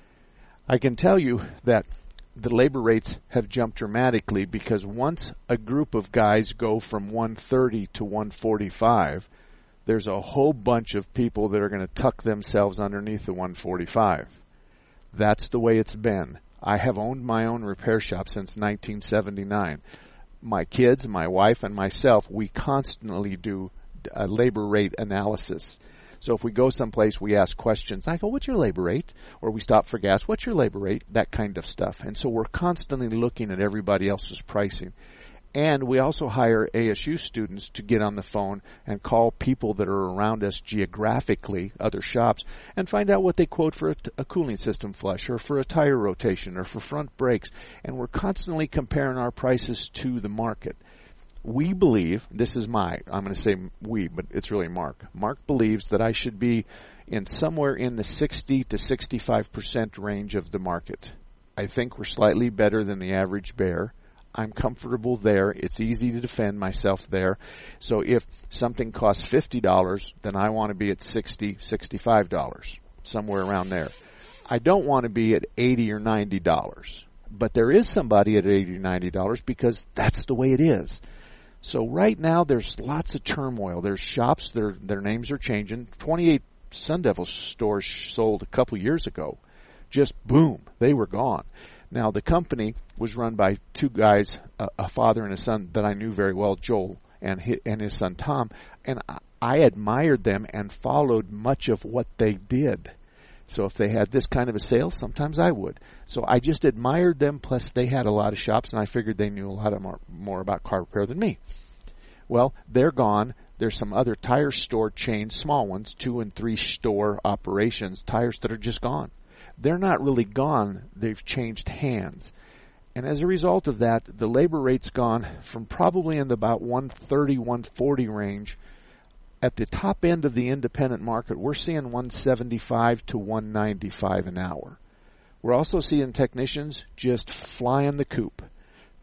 I can tell you that the labor rates have jumped dramatically because once a group of guys go from one thirty to one forty-five, there's a whole bunch of people that are going to tuck themselves underneath the one forty-five. That's the way it's been. I have owned my own repair shop since nineteen seventy-nine. My kids, my wife, and myself, we constantly do a labor rate analysis. So if we go someplace, we ask questions. I go, what's your labor rate? Or we stop for gas. What's your labor rate? That kind of stuff. And so we're constantly looking at everybody else's pricing. And we also hire A S U students to get on the phone and call people that are around us geographically, other shops, and find out what they quote for a, t- a cooling system flush or for a tire rotation or for front brakes. And we're constantly comparing our prices to the market. We believe, this is my, I'm going to say we, but it's really Mark. Mark believes that I should be in somewhere in the sixty to sixty-five percent range of the market. I think we're slightly better than the average bear. I'm comfortable there. It's easy to defend myself there. So if something costs fifty dollars, then I want to be at sixty dollars, sixty-five dollars, somewhere around there. I don't want to be at eighty dollars or ninety dollars. But there is somebody at eighty dollars or ninety dollars because that's the way it is. So right now there's lots of turmoil. There's shops, their their names are changing. twenty-eight Sun Devil stores sold a couple years ago. Just boom, they were gone. Now, the company was run by two guys, a, a father and a son that I knew very well, Joel and his, and his son Tom, and I, I admired them and followed much of what they did. So if they had this kind of a sale, sometimes I would. So I just admired them, plus they had a lot of shops, and I figured they knew a lot of more, more about car repair than me. Well, they're gone. There's some other tire store chains, small ones, two and three store operations, tires that are just gone. They're not really gone. They've changed hands. And as a result of that, the labor rate's gone from probably in the about one thirty, one forty range. At the top end of the independent market, we're seeing one seventy-five to one ninety-five an hour. We're also seeing technicians just flying the coop.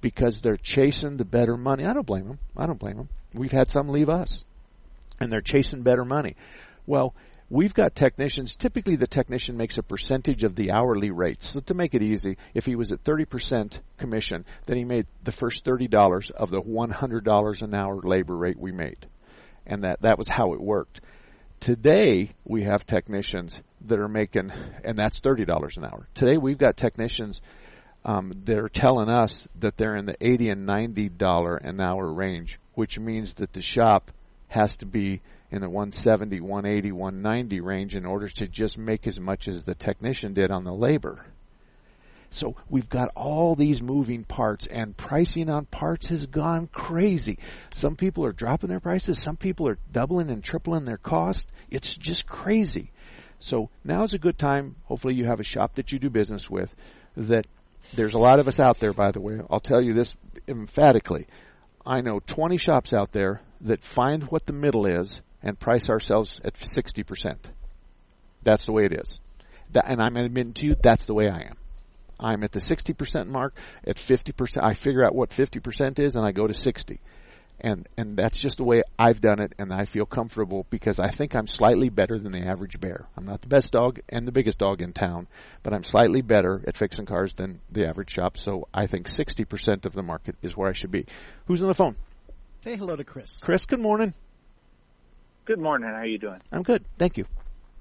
because they're chasing the better money. I don't blame them. I don't blame them. We've had some leave us, and they're chasing better money. Well, we've got technicians. Typically, the technician makes a percentage of the hourly rate. So to make it easy, if he was at thirty percent commission, then he made the first thirty dollars of the one hundred dollars an hour labor rate we made. And that, that was how it worked. Today, we have technicians that are making, and that's thirty dollars an hour. Today, we've got technicians um, that are telling us that they're in the eighty and ninety dollars an hour range, which means that the shop has to be in the one seventy, one eighty, one ninety range in order to just make as much as the technician did on the labor. So we've got all these moving parts, and pricing on parts has gone crazy. Some people are dropping their prices. Some people are doubling and tripling their cost. It's just crazy. So now's a good time. Hopefully you have a shop that you do business with. That there's a lot of us out there, by the way. I'll tell you this emphatically. I know twenty shops out there that find what the middle is and price ourselves at sixty percent. That's the way it is. That, and I'm admitting to you, that's the way I am. I'm at the sixty percent mark. At fifty percent, I figure out what fifty percent is, and I go to sixty. And and that's just the way I've done it, and I feel comfortable because I think I'm slightly better than the average bear. I'm not the best dog and the biggest dog in town, but I'm slightly better at fixing cars than the average shop, so I think sixty percent of the market is where I should be. Who's on the phone? Say hello to Chris. Chris, good morning. Good morning. How are you doing? I'm good. Thank you.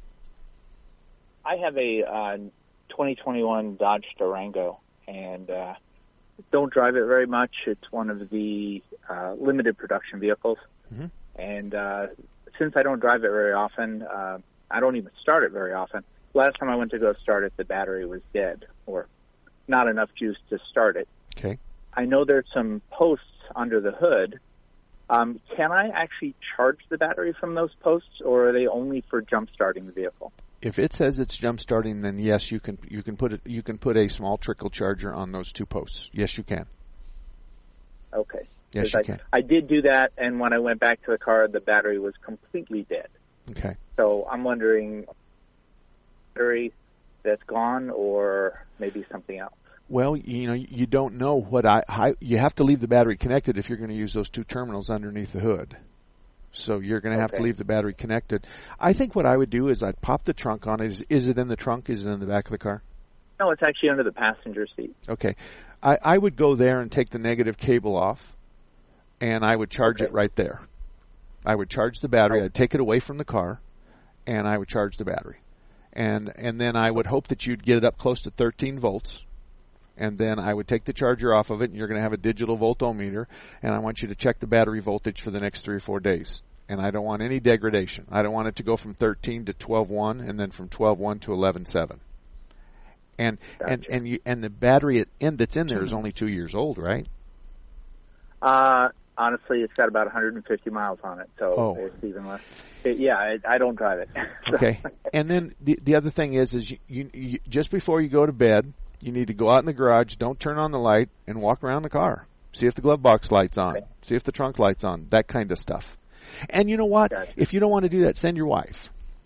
I have a uh, twenty twenty-one Dodge Durango, and uh, don't drive it very much. It's one of the uh, limited production vehicles. Mm-hmm. And uh, since I don't drive it very often, uh, I don't even start it very often. Last time I went to go start it, the battery was dead, or not enough juice to start it. Okay. I know there's some posts under the hood. Um, can I actually charge the battery from those posts, or are they only for jump starting the vehicle? If it says it's jump starting, then yes, you can you can put it you can put a small trickle charger on those two posts. Yes, you can. Okay. Yes, you I, can. I did do that, and when I went back to the car, the battery was completely dead. Okay. So I'm wondering, battery that's gone, or maybe something else. Well, you know, you don't know what I, I you have to leave the battery connected if you're going to use those two terminals underneath the hood. So you're going to have okay. to leave the battery connected. I think what I would do is I'd pop the trunk on. Is is it in the trunk? Is it in the back of the car? No, it's actually under the passenger seat. Okay. I, I would go there and take the negative cable off, and I would charge okay. it right there. I would charge the battery. Oh. I'd take it away from the car, and I would charge the battery. And and then I would hope that you'd get it up close to thirteen volts. And then I would take the charger off of it, and you're going to have a digital voltometer, and I want you to check the battery voltage for the next three or four days. And I don't want any degradation. I don't want it to go from thirteen to twelve one, and then from twelve one to eleven seven. And gotcha. and and you, and the battery in that's in there is only two years old, right? Uh, honestly, it's got about one hundred fifty miles on it, so oh. it's even less. It, yeah, I, I don't drive it. So. Okay. And then the the other thing is, is you, you, you just before you go to bed, you need to go out in the garage, don't turn on the light, and walk around the car. See if the glove box light's on. Okay. See if the trunk light's on. That kind of stuff. And you know what? Gotcha. If you don't want to do that, send your wife.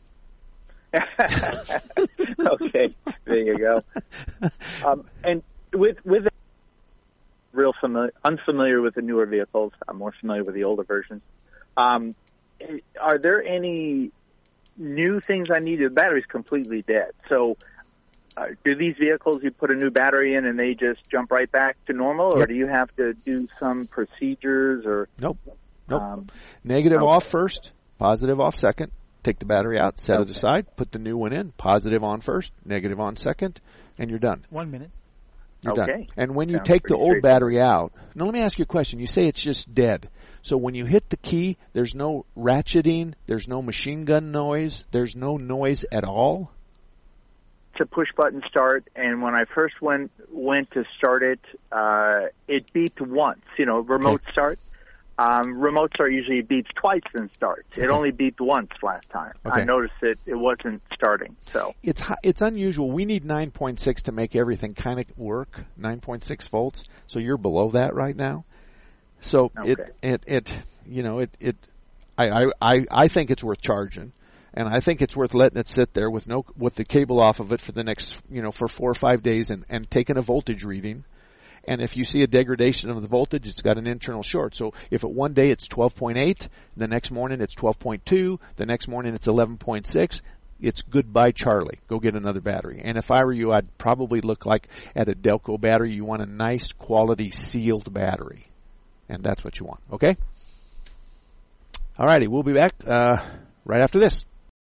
Okay, there you go. Um, and with with real familiar, unfamiliar with the newer vehicles, I'm more familiar with the older versions. Um, are there any new things I need? The battery's completely dead, so. Uh, do these vehicles, you put a new battery in and they just jump right back to normal, or yep. do you have to do some procedures? Or Nope. Nope. Um, Negative okay. off first, positive off second. Take the battery out, set okay. it aside, put the new one in, positive on first, negative on second, and you're done. One minute. You're okay. done. And when you Sounds take the pretty old battery out, now let me ask you a question. You say it's just dead. So when you hit the key, there's no ratcheting, there's no machine gun noise, there's no noise at all? It's a push button start, and when I first went went to start it, uh, it beeped once. You know, remote okay. start. Um, remote start usually beeps twice and starts. It okay. only beeped once last time. Okay. I noticed that it wasn't starting. So it's it's unusual. We need nine point six to make everything kind of work. nine point six volts. So you're below that right now. So okay. it it it you know it it I I I think it's worth charging. And I think it's worth letting it sit there with no with the cable off of it for the next, you know, for four or five days and, and taking a voltage reading. And if you see a degradation of the voltage, it's got an internal short. So if at one day it's twelve point eight, the next morning it's twelve point two, the next morning it's eleven point six, it's goodbye Charlie. Go get another battery. And if I were you, I'd probably look like at a Delco battery. You want a nice quality sealed battery. And that's what you want. Okay? All righty. We'll be back uh, right after this.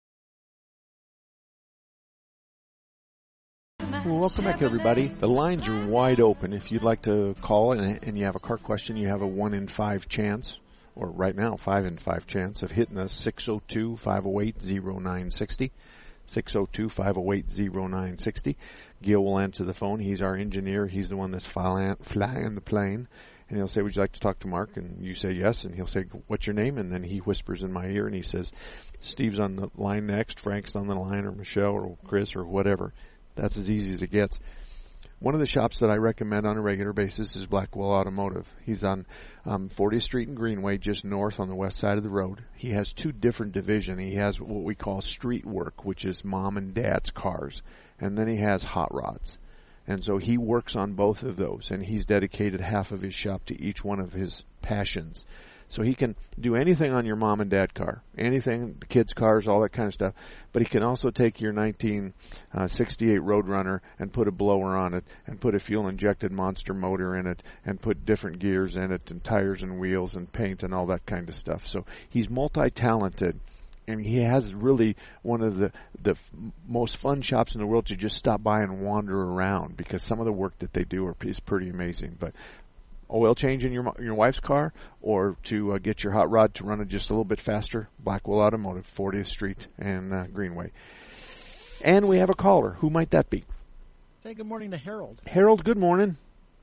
Well, welcome back, everybody. The lines are wide open. If you'd like to call and, and you have a car question, you have a one in five chance, or right now, five in five chance of hitting us, six oh two, five oh eight, oh nine six oh. six oh two, five oh eight, oh nine six oh. Gil will answer the phone. He's our engineer. He's the one that's flying, flying the plane. And he'll say, would you like to talk to Mark? And you say yes. And he'll say, what's your name? And then he whispers in my ear and he says, Steve's on the line next, Frank's on the line, or Michelle, or Chris, or whatever. That's as easy as it gets. One of the shops that I recommend on a regular basis is Blackwell Automotive. He's on um, fortieth Street and Greenway, just north on the west side of the road. He has two different divisions. He has what we call street work, which is mom and dad's cars. And then he has hot rods. And so he works on both of those, and he's dedicated half of his shop to each one of his passions. So he can do anything on your mom and dad car, anything, the kids' cars, all that kind of stuff. But he can also take your nineteen sixty-eight Roadrunner and put a blower on it and put a fuel-injected monster motor in it and put different gears in it and tires and wheels and paint and all that kind of stuff. So he's multi-talented, and he has really one of the, the f- most fun shops in the world to just stop by and wander around, because some of the work that they do are, is pretty amazing. But oil change in your your wife's car, or to uh, get your hot rod to run it just a little bit faster, Blackwell Automotive, fortieth Street and uh, Greenway. And we have a caller. Who might that be? Say good morning to Harold. Harold, good morning.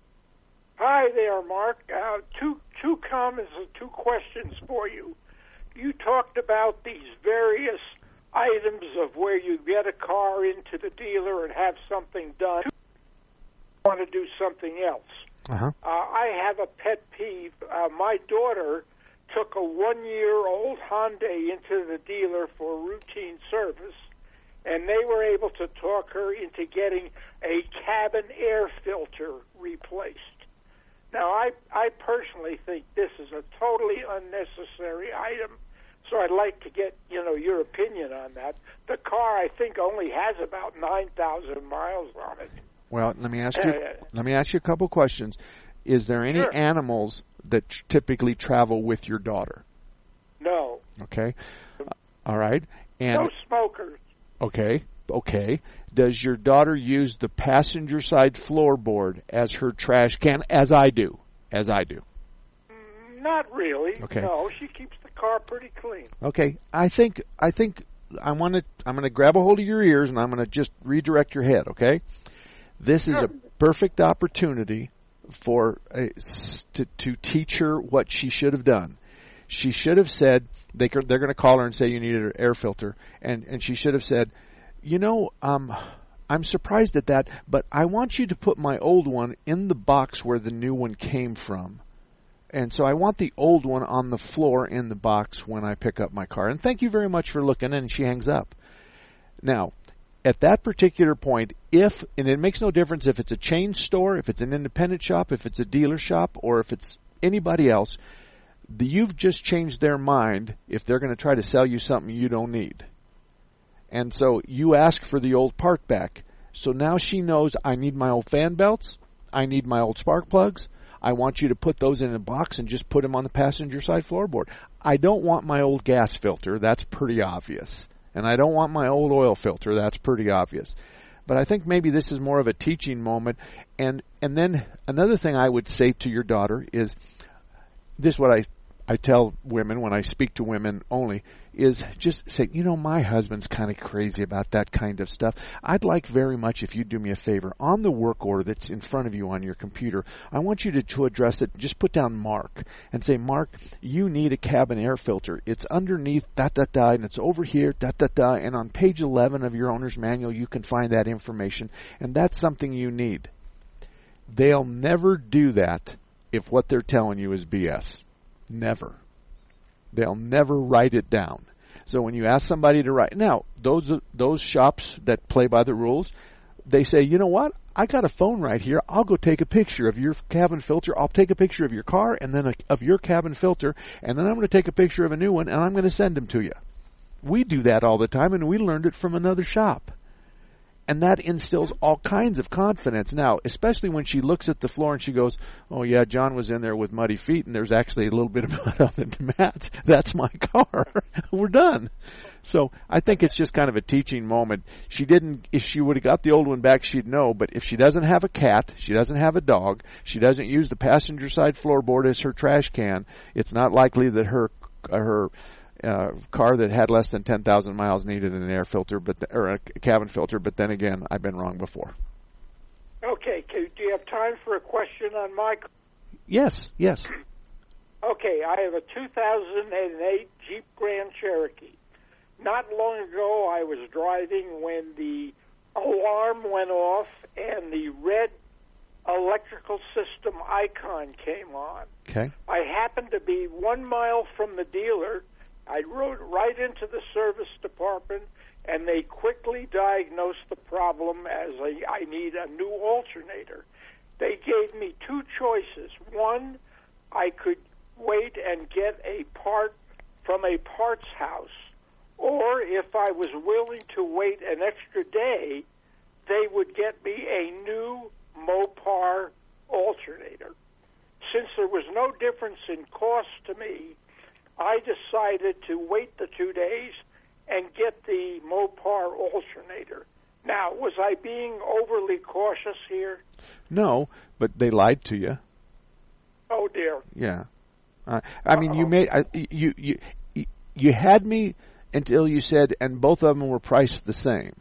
Hi there, Mark. Uh, two two comments and two questions for you. You talked about these various items of where you get a car into the dealer and have something done. You want to do something else. Uh-huh. Uh, I have a pet peeve. Uh, my daughter took a one-year-old Hyundai into the dealer for routine service, and they were able to talk her into getting a cabin air filter replaced. Now, I, I personally think this is a totally unnecessary item, so I'd like to get, you know, your opinion on that. The car, I think, only has about nine thousand miles on it. Well, let me ask you. Uh, let me ask you a couple questions. Is there any sure. animals that t- typically travel with your daughter? No. Okay. Uh, all right. And no smokers. Okay. Okay. Does your daughter use the passenger side floorboard as her trash can, as I do? As I do. Not really. Okay. No, she keeps the car pretty clean. Okay. I think I think I want to. I'm going to grab a hold of your ears and I'm going to just redirect your head. Okay. This is sure. a perfect opportunity for a, to, to teach her what she should have done. She should have said, they, they're going to call her and say you need an air filter, and, and she should have said, you know, um, I'm surprised at that, but I want you to put my old one in the box where the new one came from. And so I want the old one on the floor in the box when I pick up my car. And thank you very much for looking, and she hangs up. Now, at that particular point, if, and it makes no difference if it's a chain store, if it's an independent shop, if it's a dealer shop, or if it's anybody else, the, you've just changed their mind if they're going to try to sell you something you don't need. And so you ask for the old part back. So now she knows, I need my old fan belts, I need my old spark plugs, I want you to put those in a box and just put them on the passenger side floorboard. I don't want my old gas filter, that's pretty obvious. And I don't want my old oil filter, that's pretty obvious. But I think maybe this is more of a teaching moment. And and then another thing I would say to your daughter is, this is what I, I tell women when I speak to women only, is just say, you know, my husband's kind of crazy about that kind of stuff. I'd like very much if you'd do me a favor. On the work order that's in front of you on your computer, I want you to, to address it. Just put down Mark and say, Mark, you need a cabin air filter. It's underneath da da da, and it's over here da da da, and on page eleven of your owner's manual you can find that information, and that's something you need. They'll never do that if what they're telling you is B S. Never. They'll never write it down. So when you ask somebody to write, now those those shops that play by the rules, they say, you know what? I got a phone right here. I'll go take a picture of your cabin filter. I'll take a picture of your car and then a, of your cabin filter, and then I'm going to take a picture of a new one, and I'm going to send them to you. We do that all the time, and we learned it from another shop. And that instills all kinds of confidence. Now, especially when she looks at the floor and she goes, oh, yeah, John was in there with muddy feet, and there's actually a little bit of mud up into Matt's. That's my car. We're done. So I think it's just kind of a teaching moment. She didn't, if she would have got the old one back, she'd know. But if she doesn't have a cat, she doesn't have a dog, she doesn't use the passenger side floorboard as her trash can, it's not likely that her her uh, car that had less than ten thousand miles needed an air filter, but the, or a cabin filter. But then again, I've been wrong before. Okay. Do you have time for a question on my car? Yes, yes. Okay, I have a two thousand eight Jeep Grand Cherokee. Not long ago, I was driving when the alarm went off and the red electrical system icon came on. Okay. I happened to be one mile from the dealer. I rode right into the service department, and they quickly diagnosed the problem as a, I need a new alternator. They gave me two choices. One, I could wait and get a part from a parts house, or if I was willing to wait an extra day, they would get me a new Mopar alternator. Since there was no difference in cost to me, I decided to wait the two days and get the Mopar alternator. Now, was I being overly cautious here? No, but they lied to you. Oh, dear. Yeah. Uh, I mean, you made uh, you you you had me until you said, and both of them were priced the same.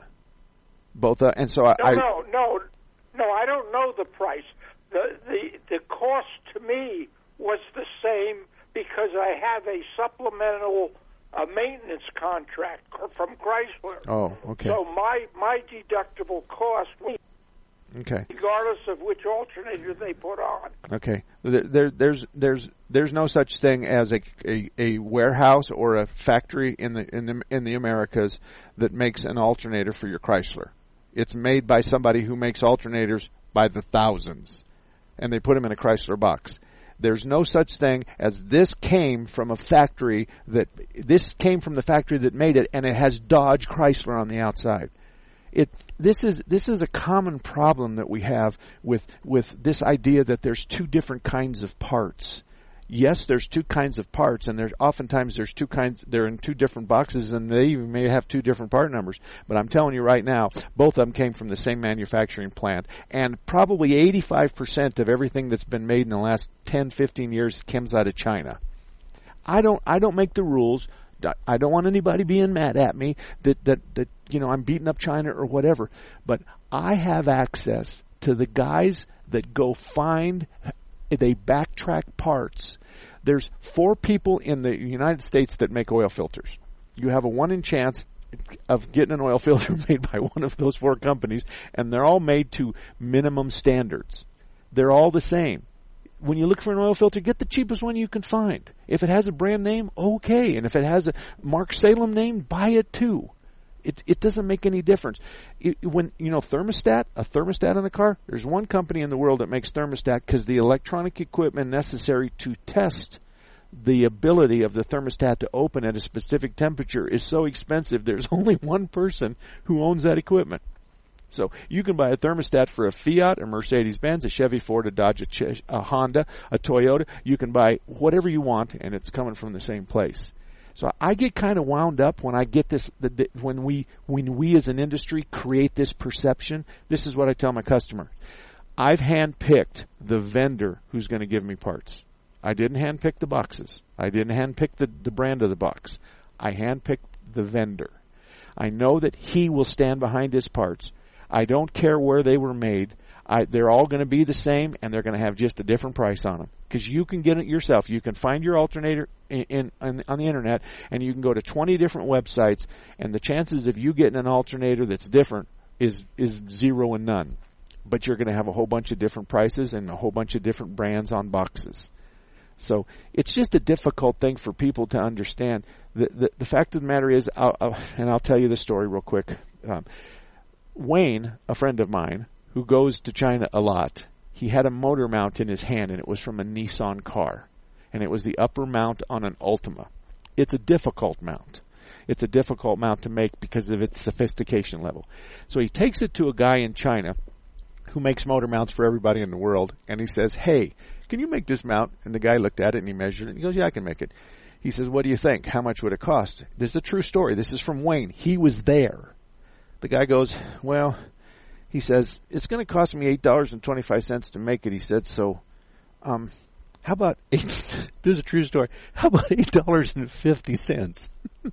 Both, uh, and so I. No, no, no, no. I don't know the price. the the The cost to me was the same because I have a supplemental uh, maintenance contract from Chrysler. Oh, okay. So my my deductible cost was. Okay. Regardless of which alternator they put on. Okay. There, there, there's, there's, there's no such thing as a, a, a warehouse or a factory in the in the in the Americas that makes an alternator for your Chrysler. It's made by somebody who makes alternators by the thousands, and they put them in a Chrysler box. There's no such thing as this came from a factory that this came from the factory that made it, and it has Dodge Chrysler on the outside. It this is this is a common problem that we have with with this idea that there's two different kinds of parts. Yes, there's two kinds of parts, and there's oftentimes there's two kinds. They're in two different boxes, and they even may have two different part numbers. But I'm telling you right now, both of them came from the same manufacturing plant, and probably eighty-five percent of everything that's been made in the last ten, fifteen years comes out of China. I don't I don't make the rules. I don't want anybody being mad at me that, that, that, you know, I'm beating up China or whatever. But I have access to the guys that go find, they backtrack parts. There's four people in the United States that make oil filters. You have a one in chance of getting an oil filter made by one of those four companies, and they're all made to minimum standards. They're all the same. When you look for an oil filter, get the cheapest one you can find. If it has a brand name, okay. And if it has a Mark Salem name, buy it too. It it doesn't make any difference. It, when you know thermostat, a thermostat in a car, there's one company in the world that makes thermostat because the electronic equipment necessary to test the ability of the thermostat to open at a specific temperature is so expensive. There's only one person who owns that equipment. So you can buy a thermostat for a Fiat, a Mercedes-Benz, a Chevy, Ford, a Dodge, a, Ch- a Honda, a Toyota. You can buy whatever you want, and it's coming from the same place. So I get kind of wound up when I get this, the, the, when we when we as an industry create this perception. This is what I tell my customer. I've handpicked the vendor who's going to give me parts. I didn't handpick the boxes. I didn't handpick the, the brand of the box. I handpicked the vendor. I know that he will stand behind his parts. I don't care where they were made. I, they're all going to be the same, and they're going to have just a different price on them. Because you can get it yourself. You can find your alternator in, in, in on the internet, and you can go to twenty different websites, and the chances of you getting an alternator that's different is is zero and none. But you're going to have a whole bunch of different prices and a whole bunch of different brands on boxes. So it's just a difficult thing for people to understand. The the, the fact of the matter is, I'll, I'll, and I'll tell you the story real quick. Um, Wayne, a friend of mine, who goes to China a lot, he had a motor mount in his hand, and it was from a Nissan car. And it was the upper mount on an Altima. It's a difficult mount. It's a difficult mount to make because of its sophistication level. So he takes it to a guy in China who makes motor mounts for everybody in the world, and he says, hey, can you make this mount? And the guy looked at it, and he measured it, and he goes, yeah, I can make it. He says, what do you think? How much would it cost? This is a true story. This is from Wayne. He was there. The guy goes, well, he says, it's going to cost me eight dollars and twenty-five cents to make it, he said, so um, how about eight, this is a true story, how about eight dollars and fifty cents?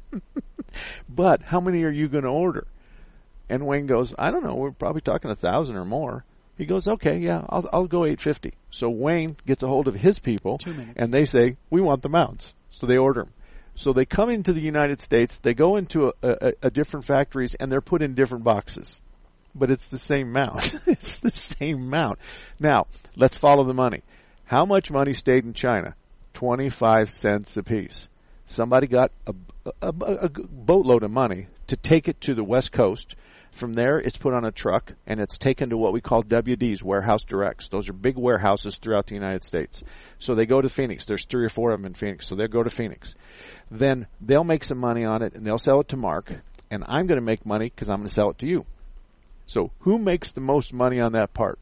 But how many are you going to order? And Wayne goes, I don't know, we're probably talking a thousand or more. He goes, okay, yeah, I'll, I'll go eight fifty. So Wayne gets a hold of his people, and they say, we want the mounts. So they order them. So they come into the United States, they go into a, a, a different factories, and they're put in different boxes. But it's the same mount. It's the same mount. Now, let's follow the money. How much money stayed in China? twenty-five cents a piece. Somebody got a, a, a, a boatload of money to take it to the West Coast. From there, it's put on a truck, and it's taken to what we call W Ds, warehouse directs. Those are big warehouses throughout the United States. So they go to Phoenix. There's three or four of them in Phoenix, so they'll go to Phoenix. Then they'll make some money on it, and they'll sell it to Mark, and I'm going to make money because I'm going to sell it to you. So who makes the most money on that part?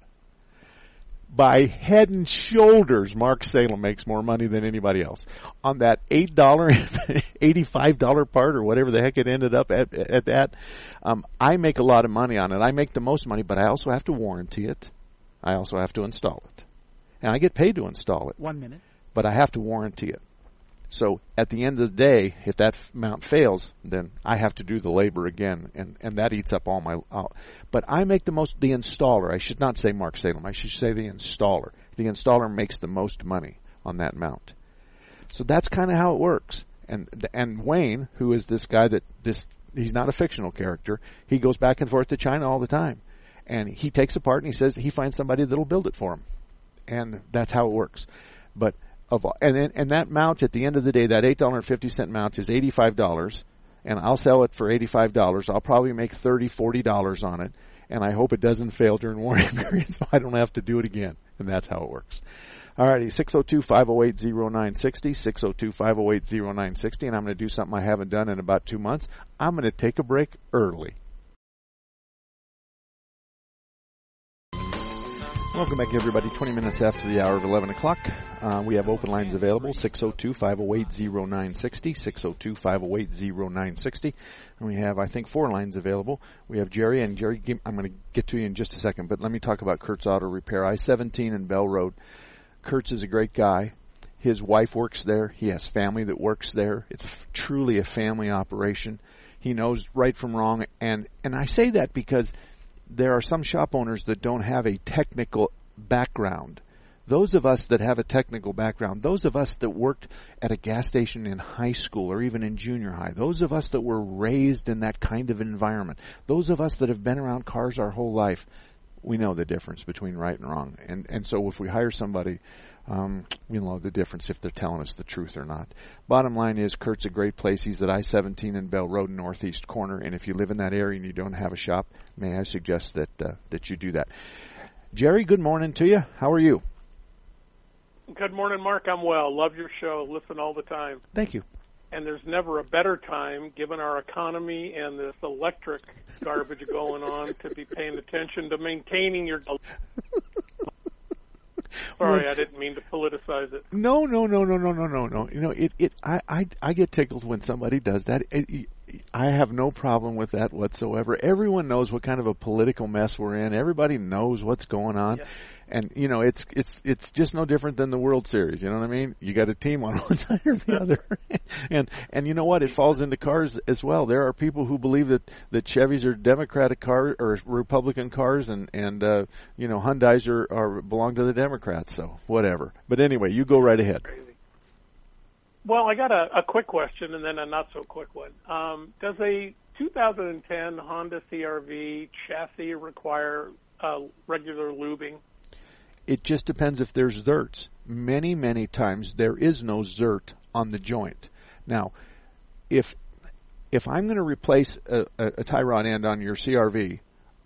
By head and shoulders, Mark Salem makes more money than anybody else. On that eight dollars, eighty-five dollars part, or whatever the heck it ended up at, at that, um, I make a lot of money on it. I make the most money, but I also have to warranty it. I also have to install it. And I get paid to install it. One minute. But I have to warranty it. So at the end of the day, if that mount fails, then I have to do the labor again, and, and that eats up all my... Uh, but I make the most... The installer, I should not say Mark Salem, I should say the installer. The installer makes the most money on that mount. So that's kind of how it works. And and Wayne, who is this guy that... this he's not a fictional character. He goes back and forth to China all the time. And he takes a part and he says he finds somebody that'll build it for him. And that's how it works. But... Of, and and that mount, at the end of the day, that eight dollars and fifty cent mount is eighty-five dollars, and I'll sell it for eighty-five dollars. I'll probably make thirty dollars, forty dollars on it, and I hope it doesn't fail during warranty period so I don't have to do it again. And that's how it works. All righty, six oh two, five oh eight, oh nine six oh, six oh two, five oh eight, oh nine six oh, and I'm going to do something I haven't done in about two months. I'm going to take a break early. Welcome back, everybody. twenty minutes after the hour of eleven o'clock. Uh, we have open lines available, six oh two, five oh eight, oh nine six oh, six oh two, five oh eight, oh nine six oh. And we have, I think, four lines available. We have Jerry, and Jerry, I'm going to get to you in just a second, but let me talk about Kurt's Auto Repair. I seventeen and Bell Road. Kurt's is a great guy. His wife works there. He has family that works there. It's a, truly a family operation. He knows right from wrong, and, and I say that because there are some shop owners that don't have a technical background. Those of us that have a technical background, those of us that worked at a gas station in high school or even in junior high, those of us that were raised in that kind of environment, those of us that have been around cars our whole life, we know the difference between right and wrong. And and so if we hire somebody, um, we know the difference if they're telling us the truth or not. Bottom line is, Kurt's a great place. He's at I seventeen and Bell Road, northeast corner. And if you live in that area and you don't have a shop, may I suggest that uh, that you do that. Jerry, good morning to you. How are you? Good morning, Mark. I'm well. Love your show. Listen all the time. Thank you. And there's never a better time, given our economy and this electric garbage going on, to be paying attention to maintaining your... Sorry, I didn't mean to politicize it. No, no, no, no, no, no, no, no. You know, it, it, I, I, I get tickled when somebody does that. It, I have no problem with that whatsoever. Everyone knows what kind of a political mess we're in. Everybody knows what's going on. Yeah. And, you know, it's, it's, it's just no different than the World Series. You know what I mean? You got a team on one side or the other. and, and you know what? It falls into cars as well. There are people who believe that, that Chevys are Democratic cars or Republican cars and, and, uh, you know, Hyundais are, are, belong to the Democrats. So whatever. But anyway, you go right ahead. Well, I got a, a quick question and then a not so quick one. Um, does a two thousand ten Honda C R V chassis require uh, regular lubing? It just depends if there's zerts. Many, many times there is no zert on the joint. Now, if if I'm going to replace a, a, a tie rod end on your C R V,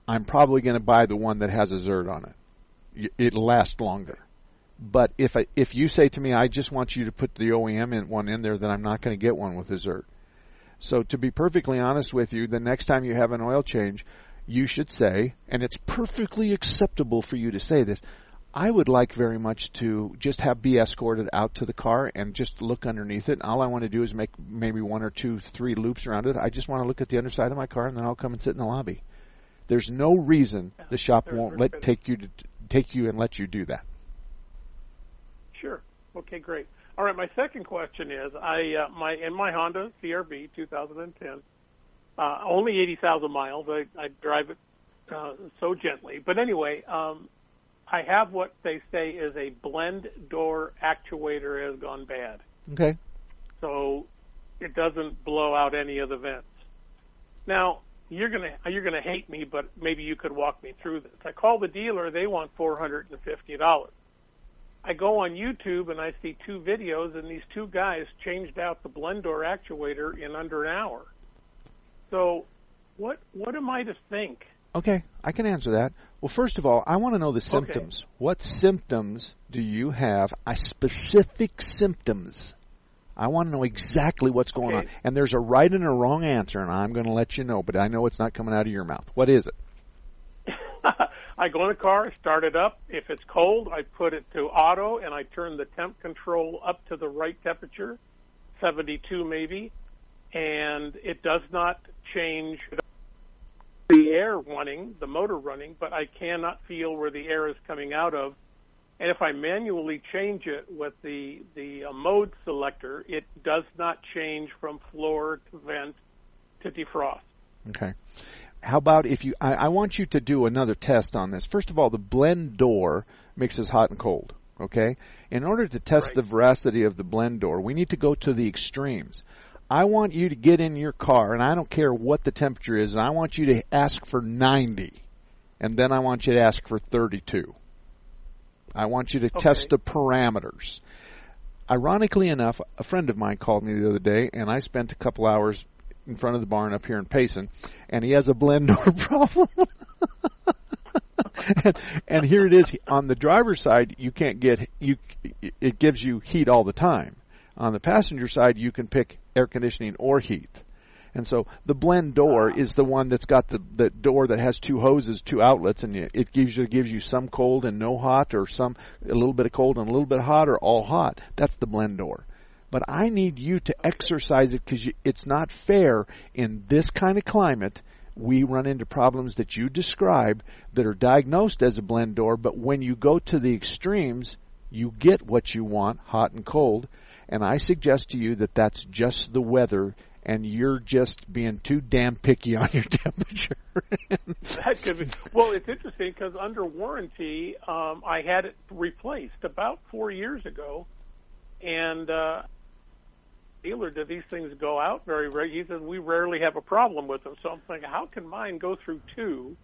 I'm probably going to buy the one that has a Zerd on it. It'll last longer. But if I, if you say to me, I just want you to put the O E M in, one in there, then I'm not going to get one with a Zerd. So to be perfectly honest with you, the next time you have an oil change, you should say, and it's perfectly acceptable for you to say this, I would like very much to just have be escorted out to the car and just look underneath it. All I want to do is make maybe one or two, three loops around it. I just want to look at the underside of my car, and then I'll come and sit in the lobby. There's no reason the shop won't let take you to take you and let you do that. Sure. Okay, great. All right, my second question is, I uh, my in my Honda C R V two thousand ten, uh, only eighty thousand miles. I, I drive it uh, so gently. But anyway, um, I have what they say is a blend door actuator has gone bad. Okay. So it doesn't blow out any of the vents. Now, you're gonna you're gonna hate me, but maybe you could walk me through this. I call the dealer; they want four hundred and fifty dollars. I go on YouTube and I see two videos, and these two guys changed out the blend door actuator in under an hour. So, what what am I to think? Okay, I can answer that. Well, first of all, I want to know the symptoms. Okay. What symptoms do you have? I specific symptoms. I want to know exactly what's going okay. on. And there's a right and a wrong answer, and I'm going to let you know, but I know it's not coming out of your mouth. What is it? I go in the car, start it up. If it's cold, I put it to auto, and I turn the temp control up to the right temperature, seventy-two maybe, and it does not change the air running, the motor running, but I cannot feel where the air is coming out of. And if I manually change it with the, the uh, mode selector, it does not change from floor to vent to defrost. Okay. How about if you, I, I want you to do another test on this. First of all, the blend door mixes hot and cold, okay? In order to test right. the veracity of the blend door, we need to go to the extremes. I want you to get in your car, and I don't care what the temperature is, and I want you to ask for ninety, and then I want you to ask for thirty-two. I want you to okay. test the parameters. Ironically enough, a friend of mine called me the other day, and I spent a couple hours in front of the barn up here in Payson, and he has a blend door problem. and, and here it is. On the driver's side, you can't get, you. it gives you heat all the time. On the passenger side, you can pick air conditioning or heat. And so the blend door is the one that's got the, the door that has two hoses, two outlets, and it gives you gives you some cold and no hot, or some a little bit of cold and a little bit of hot, or all hot. That's the blend door. But I need you to exercise it, because it's not fair in this kind of climate. We run into problems that you describe that are diagnosed as a blend door, but when you go to the extremes, you get what you want, hot and cold. And I suggest to you that that's just the weather, and you're just being too damn picky on your temperature. That could be. Well, it's interesting because under warranty, um, I had it replaced about four years ago, and uh, dealer, do these things go out very rarely? He says we rarely have a problem with them. So I'm thinking, how can mine go through two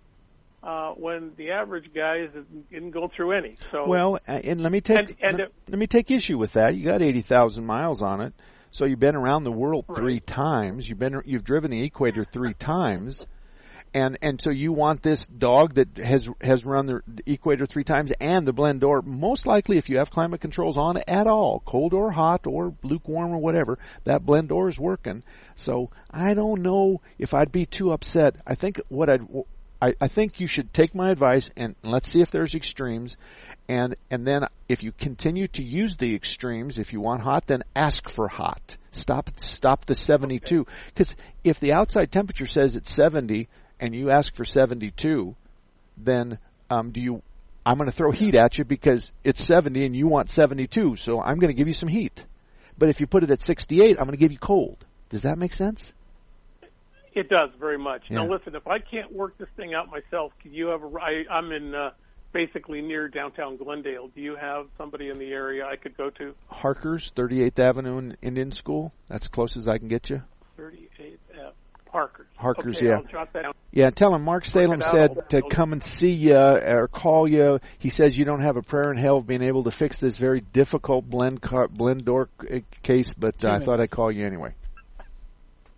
uh, when the average guy isn't going through any? So well, and let me take and, and let, it, let me take issue with that. You got eighty thousand miles on it. So you've been around the world right. three times. You've been you've driven the equator three times, and and so you want this dog that has has run the equator three times and the blend door. Most likely, if you have climate controls on at all, cold or hot or lukewarm or whatever, that blend door is working. So I don't know if I'd be too upset. I think what I'd I, I think you should take my advice, and let's see if there's extremes. And and then if you continue to use the extremes, if you want hot, then ask for hot. Stop stop the seventy-two. Because okay. if the outside temperature says it's seventy and you ask for seventy-two, then um, do you? I'm going to throw heat at you because it's seventy and you want seventy-two. So I'm going to give you some heat. But if you put it at sixty-eight, I'm going to give you cold. Does that make sense? It does very much. Yeah. Now listen, if I can't work this thing out myself, can you have a? I, I'm in. Uh, basically near downtown Glendale. Do you have somebody in the area I could go to? Harker's, thirty-eighth Avenue in Indian School. That's as close as I can get you. thirty-eighth Avenue. Harker's. Harker's, okay, yeah. I'll jot that down. Yeah, tell him Mark Salem said to come and see you or call you. He says you don't have a prayer in hell of being able to fix this very difficult blend car, blend door case, but uh, I thought I'd call you anyway.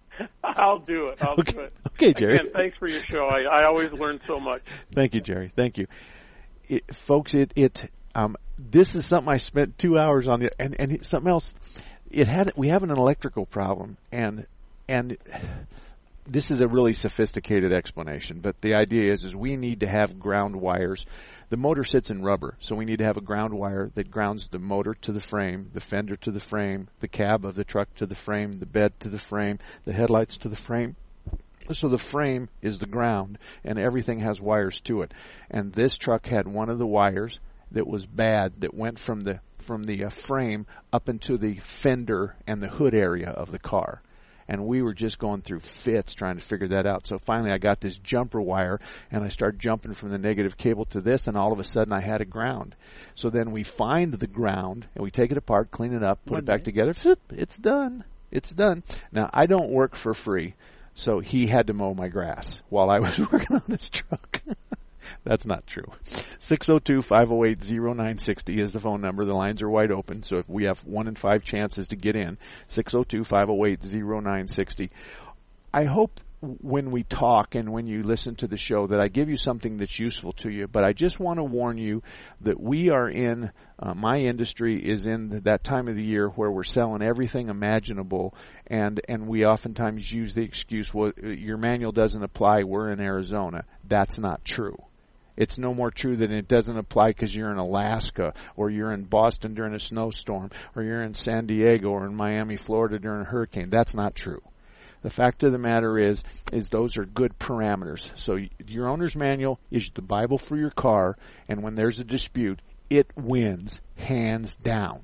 I'll do it. I'll okay. do it. Okay, Jerry. Again, thanks for your show. I, I always learn so much. Thank you, Jerry. Thank you. It, folks, it, it um, this is something I spent two hours on, the, and, and something else. It had we have an electrical problem, and and this is a really sophisticated explanation, but the idea is is we need to have ground wires. The motor sits in rubber, so we need to have a ground wire that grounds the motor to the frame, the fender to the frame, the cab of the truck to the frame, the bed to the frame, the headlights to the frame. So the frame is the ground, and everything has wires to it. And this truck had one of the wires that was bad that went from the from the uh, frame up into the fender and the hood area of the car. And we were just going through fits trying to figure that out. So finally I got this jumper wire, and I started jumping from the negative cable to this, and all of a sudden I had a ground. So then we find the ground, and we take it apart, clean it up, put One it back day. together. It's done. It's done. Now, I don't work for free, so he had to mow my grass while I was working on this truck. That's not true. six oh two, five oh eight, oh nine six oh is the phone number. The lines are wide open, so if we have one in five chances to get in, six oh two, five oh eight, oh nine six oh. I hope when we talk and when you listen to the show that I give you something that's useful to you, but I just want to warn you that we are in, uh, my industry is in that time of the year where we're selling everything imaginable, and, and we oftentimes use the excuse, well, your manual doesn't apply, we're in Arizona. That's not true. It's no more true than it doesn't apply because you're in Alaska, or you're in Boston during a snowstorm, or you're in San Diego or in Miami, Florida during a hurricane. That's not true. The fact of the matter is, is those are good parameters. So your owner's manual is the Bible for your car, and when there's a dispute, it wins hands down.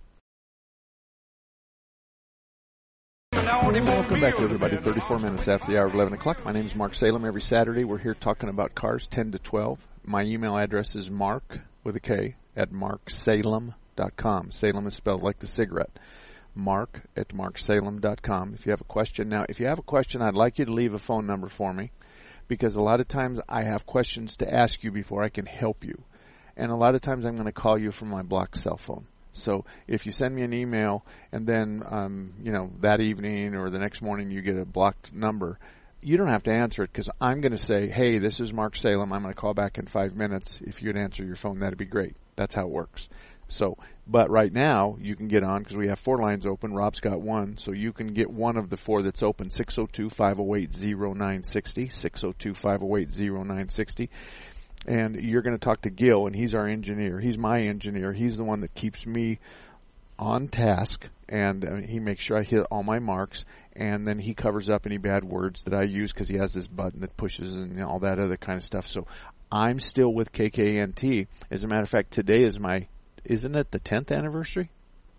Welcome back, everybody. thirty-four minutes after the hour of eleven o'clock. My name is Mark Salem. Every Saturday, we're here talking about cars, ten to twelve. My email address is mark, with a K, at mark salem dot com. Salem is spelled like the cigarette. Mark at mark salem dot com. If you have a question. Now, if you have a question, I'd like you to leave a phone number for me, because a lot of times I have questions to ask you before I can help you. And a lot of times I'm going to call you from my blocked cell phone. So if you send me an email and then, um, you know, that evening or the next morning you get a blocked number, you don't have to answer it, because I'm going to say, hey, this is Mark Salem. I'm going to call back in five minutes. If you'd answer your phone, that'd be great. That's how it works. So, but right now you can get on because we have four lines open. Rob's got one, so you can get one of the four that's open. six oh two, five oh eight, oh nine six oh, six oh two, five oh eight, oh nine six oh. And you're going to talk to Gil, and he's our engineer. He's my engineer. He's the one that keeps me on task, and uh, he makes sure I hit all my marks, and then he covers up any bad words that I use because he has this button that pushes and all that other kind of stuff. So I'm still with K K N T. As a matter of fact, today is my, isn't it the tenth anniversary?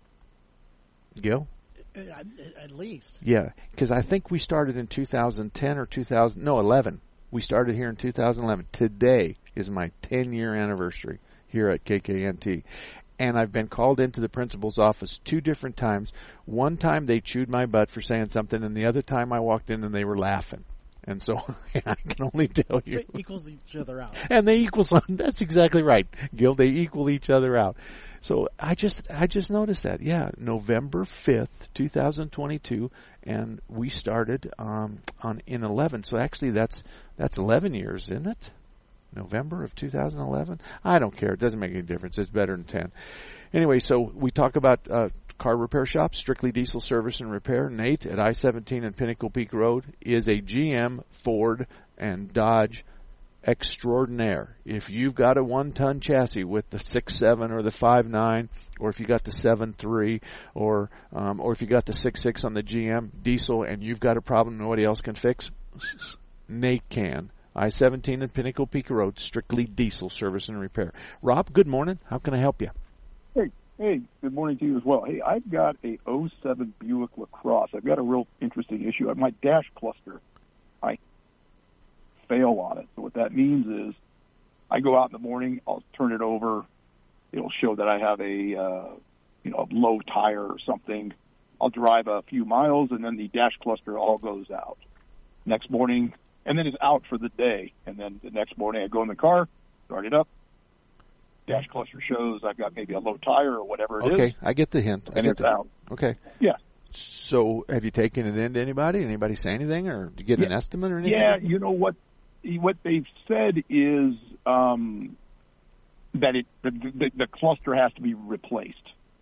Gil? At, at least. Yeah, because I think we started in two thousand ten or two thousand, no, eleven. We started here in two thousand eleven. Today is my ten-year anniversary here at K K N T. And I've been called into the principal's office two different times. One time they chewed my butt for saying something, and the other time I walked in and they were laughing. And so I can only tell you. So it equals each other out. And they equal some. That's exactly right, Gil. They equal each other out. So I just I just noticed that. Yeah, November fifth, two thousand twenty-two, and we started um, on in eleven. So actually that's that's eleven years, isn't it? November of two thousand eleven? I don't care. It doesn't make any difference. It's better than ten. Anyway, so we talk about uh, car repair shops, Strictly Diesel Service and Repair. Nate at I seventeen and Pinnacle Peak Road is a G M, Ford, and Dodge extraordinaire. If you've got a one-ton chassis with the six seven or the five nine, or if you got the seven three, or um, or if you got the six six on the G M diesel, and you've got a problem nobody else can fix, Nate can. I seventeen and Pinnacle Peak Road, Strictly Diesel Service and Repair. Rob, good morning. How can I help you? Hey, hey, good morning to you as well. Hey, I've got a oh seven Buick LaCrosse. I've got a real interesting issue. My dash cluster, I fail on it. So what that means is I go out in the morning, I'll turn it over. It'll show that I have a, uh, you know, a low tire or something. I'll drive a few miles, and then the dash cluster all goes out. Next morning, and then it's out for the day. And then the next morning I go in the car, start it up. Dash cluster shows I've got maybe a low tire or whatever it okay, is. I get the hint. I and get it's the out. Okay. Yeah. So, have you taken it in to anybody? Anybody say anything, or do you get yeah. an estimate or anything? Yeah, you know what? What they've said is um, that it the, the, the cluster has to be replaced.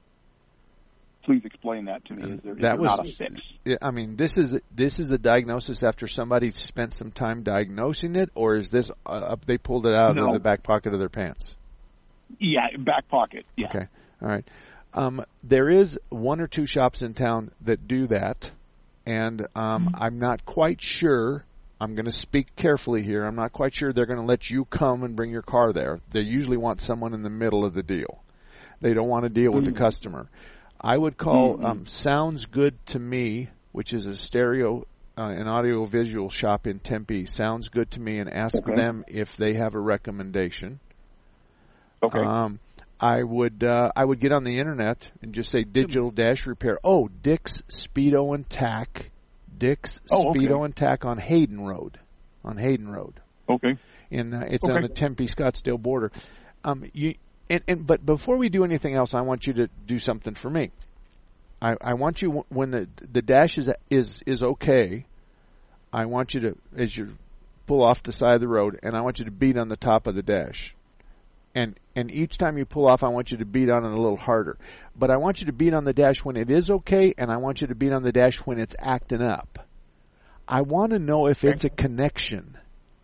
Please explain that to me. Is there, is that there was, not a fix? I mean, this is this is a diagnosis after somebody spent some time diagnosing it, or is this uh, they pulled it out no. of the back pocket of their pants? Yeah, back pocket. Yeah. Okay, all right. Um, there is one or two shops in town that do that, and um, mm-hmm. I'm not quite sure. I'm going to speak carefully here. I'm not quite sure they're going to let you come and bring your car there. They usually want someone in the middle of the deal. They don't want to deal with mm-hmm. the customer. I would call mm-hmm. um, Sounds Good to Me, which is a stereo uh, and audio visual shop in Tempe. Sounds Good to Me, and ask okay. them if they have a recommendation. Okay. Um, I would uh, I would get on the internet and just say digital dash repair. Oh, Dick's Speedo and Tack. Dick's oh, Speedo okay. and Tack on Hayden Road. On Hayden Road. Okay. And uh, it's okay. on the Tempe Scottsdale border. Um, you and, and but before we do anything else, I want you to do something for me. I, I want you, when the the dash is is is okay, I want you to, as you pull off the side of the road, and I want you to beat on the top of the dash. And and each time you pull off, I want you to beat on it a little harder. But I want you to beat on the dash when it is okay, and I want you to beat on the dash when it's acting up. I want to know if it's a connection.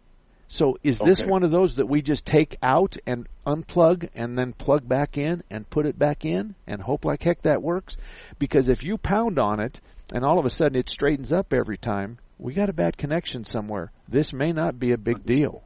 So is this okay. one of those that we just take out and unplug and then plug back in and put it back in and hope like heck that works? Because if you pound on it and all of a sudden it straightens up every time, we got a bad connection somewhere. This may not be a big deal.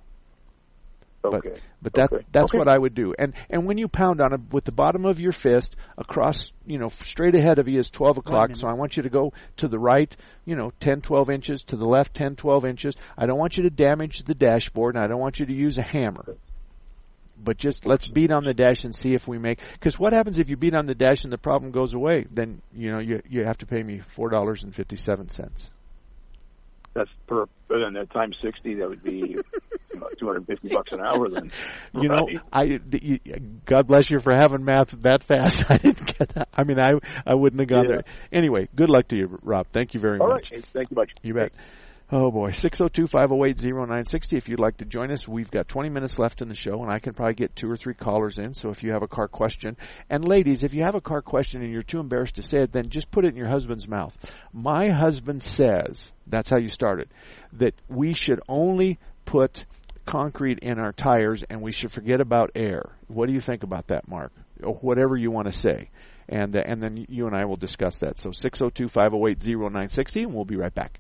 Okay. But but that okay. that's okay. what I would do. And and when you pound on it with the bottom of your fist across, you know, straight ahead of you is twelve o'clock. So I want you to go to the right, you know, ten, twelve inches, to the left ten, twelve inches. I don't want you to damage the dashboard, and I don't want you to use a hammer. But just let's beat on the dash and see if we make. Because what happens if you beat on the dash and the problem goes away? Then you know you you have to pay me four dollars and fifty seven cents. That's per, and at times sixty, that would be two hundred fifty bucks an hour. Then, you right? know, I you, God bless you for having math that fast. I didn't get that. I mean, I I wouldn't have gone yeah. there. Anyway, good luck to you, Rob. Thank you very All much. All right, thank you much. You bet. Oh boy, six oh two, five oh eight, oh nine six oh. If you'd like to join us, we've got twenty minutes left in the show, and I can probably get two or three callers in. So if you have a car question, and ladies, if you have a car question and you're too embarrassed to say it, then just put it in your husband's mouth. My husband says, that's how you start it, that we should only put concrete in our tires and we should forget about air. What do you think about that, Mark? Or whatever you want to say. And uh, and then you and I will discuss that. So six oh two, five oh eight, oh nine six oh, and we'll be right back.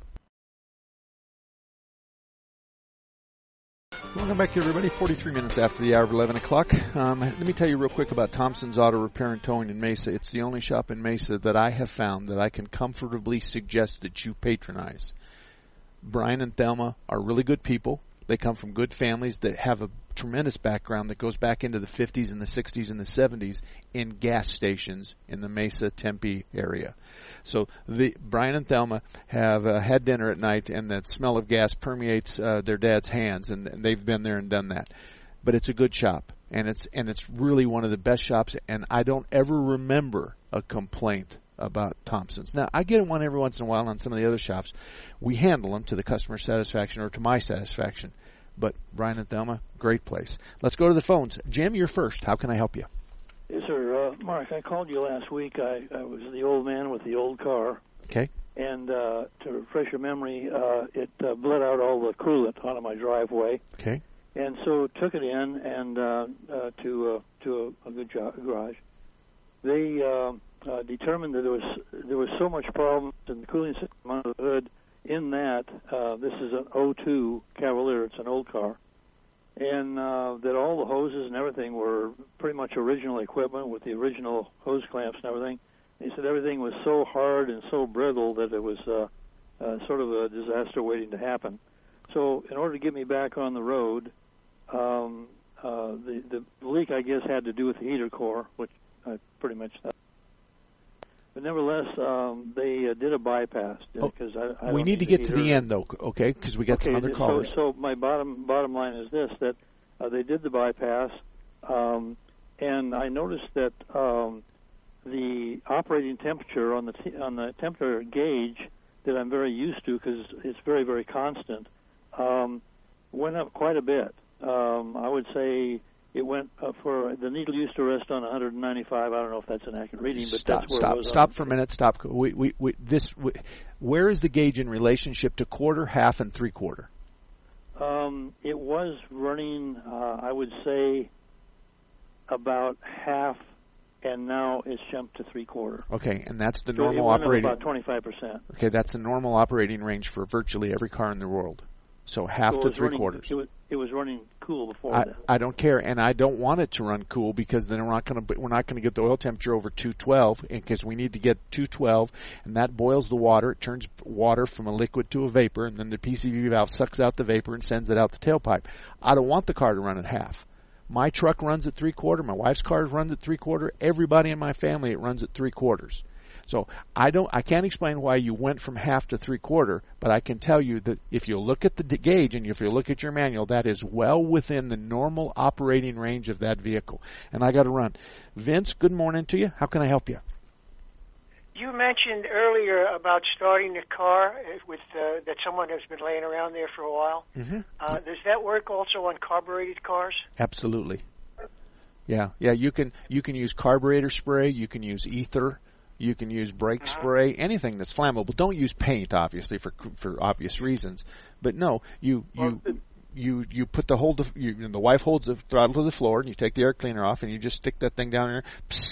Welcome back, everybody. forty-three minutes after the hour of eleven o'clock. Um, let me tell you real quick about Thompson's Auto Repair and Towing in Mesa. It's the only shop in Mesa that I have found that I can comfortably suggest that you patronize. Brian and Thelma are really good people. They come from good families that have a tremendous background that goes back into the fifties and the sixties and the seventies in gas stations in the Mesa, Tempe area. So the Brian and Thelma have uh, had dinner at night, and the smell of gas permeates uh, their dad's hands, and, and they've been there and done that. But it's a good shop, and it's and it's really one of the best shops, and I don't ever remember a complaint about Thompson's. Now, I get one every once in a while on some of the other shops. We handle them to the customer satisfaction or to my satisfaction. But Brian and Thelma, great place. Let's go to the phones. Jim, you're first. How can I help you? Yes, sir. Uh, Mark, I called you last week. I, I was the old man with the old car. Okay. And uh, to refresh your memory, uh, it uh, bled out all the coolant out of my driveway. Okay. And so took it in and uh, uh, to uh, to a, a good jo- garage. They uh, uh, determined that there was there was so much problem in the cooling system under the hood. In that, uh, this is an oh two Cavalier. It's an old car. And uh, that all the hoses and everything were pretty much original equipment with the original hose clamps and everything. He said everything was so hard and so brittle that it was uh, uh, sort of a disaster waiting to happen. So in order to get me back on the road, um, uh, the, the leak, I guess, had to do with the heater core, which I pretty much thought. But nevertheless, um, they uh, did a bypass. Oh, because I, I we need to get the to the end, though, okay? Because we got okay, some other callers. So, so my bottom bottom line is this, that uh, they did the bypass, um, and I noticed that um, the operating temperature on the t- on the temperature gauge that I'm very used to because it's very very constant um, went up quite a bit. Um, I would say it went up for the needle used to rest on one ninety-five. I don't know if that's an accurate reading, but stop, that's where stop, it was. Stop on. for a minute. Stop. We, we, we, this, we, where is the gauge in relationship to quarter, half, and three quarter? Um, it was running, uh, I would say, about half, and now it's jumped to three quarter. Okay, and that's the so normal it went operating. Up about twenty-five percent. Okay, that's the normal operating range for virtually every car in the world. So half so to three running, quarters. It was, it was running cool before I, that. I don't care, and I don't want it to run cool because then we're not going to we're not going to get the oil temperature over two twelve because we need to get two twelve, and that boils the water. It turns water from a liquid to a vapor, and then the P C V valve sucks out the vapor and sends it out the tailpipe. I don't want the car to run at half. My truck runs at three quarter. My wife's car runs at three quarter. Everybody in my family it runs at three quarters. So I don't, I can't explain why you went from half to three quarter, but I can tell you that if you look at the gauge and if you look at your manual, that is well within the normal operating range of that vehicle. And I got to run. Vince, good morning to you. How can I help you? You mentioned earlier about starting the car with uh, that someone has been laying around there for a while. Mm-hmm. Uh, does that work also on carbureted cars? Absolutely. Yeah, yeah. You can you can use carburetor spray. You can use ether. You can use brake uh-huh. spray. Anything that's flammable. Don't use paint, obviously, for for obvious reasons. But no, you you. Well, You you put the hold of you and the wife holds the throttle to the floor and you take the air cleaner off and you just stick that thing down there.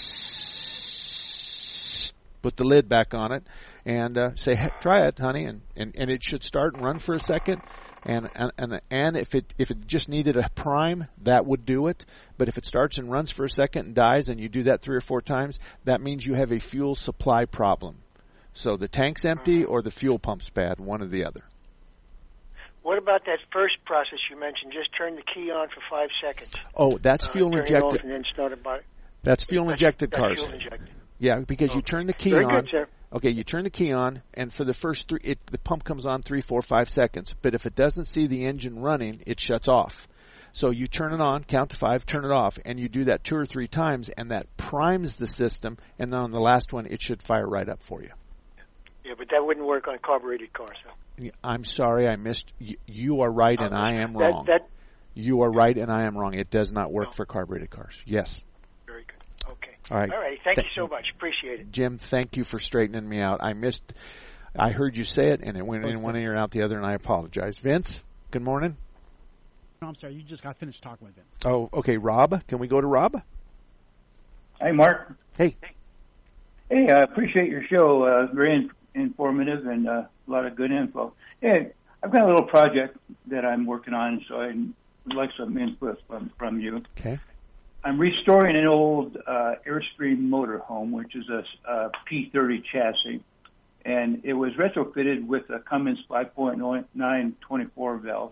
Psst, put the lid back on it and uh, say, hey, try it, honey, and, and, and it should start and run for a second. And and and and if it if it just needed a prime, that would do it. But if it starts and runs for a second and dies, and you do that three or four times, that means you have a fuel supply problem. So the tank's empty or the fuel pump's bad, one or the other. What about that first process you mentioned? Just turn the key on for five seconds. Oh, that's uh, fuel turn injected. It off and then start it by, that's fuel that's, injected that's cars. Fuel injected. Yeah, because okay. you turn the key Very on. Good, sir. Okay, you turn the key on, and for the first three, it, the pump comes on three, four, five seconds. But if it doesn't see the engine running, it shuts off. So you turn it on, count to five, turn it off, and you do that two or three times, and that primes the system. And then on the last one, it should fire right up for you. Yeah, but that wouldn't work on carbureted cars. So. I'm sorry, I missed. You, you are right, and I am that, wrong. That, you are right, and I am wrong. It does not work no. for carbureted cars. Yes. Very good. Okay. All right. All right. Thank Th- you so much. Appreciate it. Jim, thank you for straightening me out. I missed. I heard you say it, and it went in one ear out the other, and I apologize. Vince, good morning. No, I'm sorry. You just got finished talking with Vince. Oh, okay. Rob, can we go to Rob? Hey, Mark. Hey. Hey, I appreciate your show. Uh, very in- informative and uh, a lot of good info. Hey, I've got a little project that I'm working on, so I would like some input from, from you. Okay. I'm restoring an old uh, Airstream motorhome, which is a, a P thirty chassis, and it was retrofitted with a Cummins five point nine twenty-four valve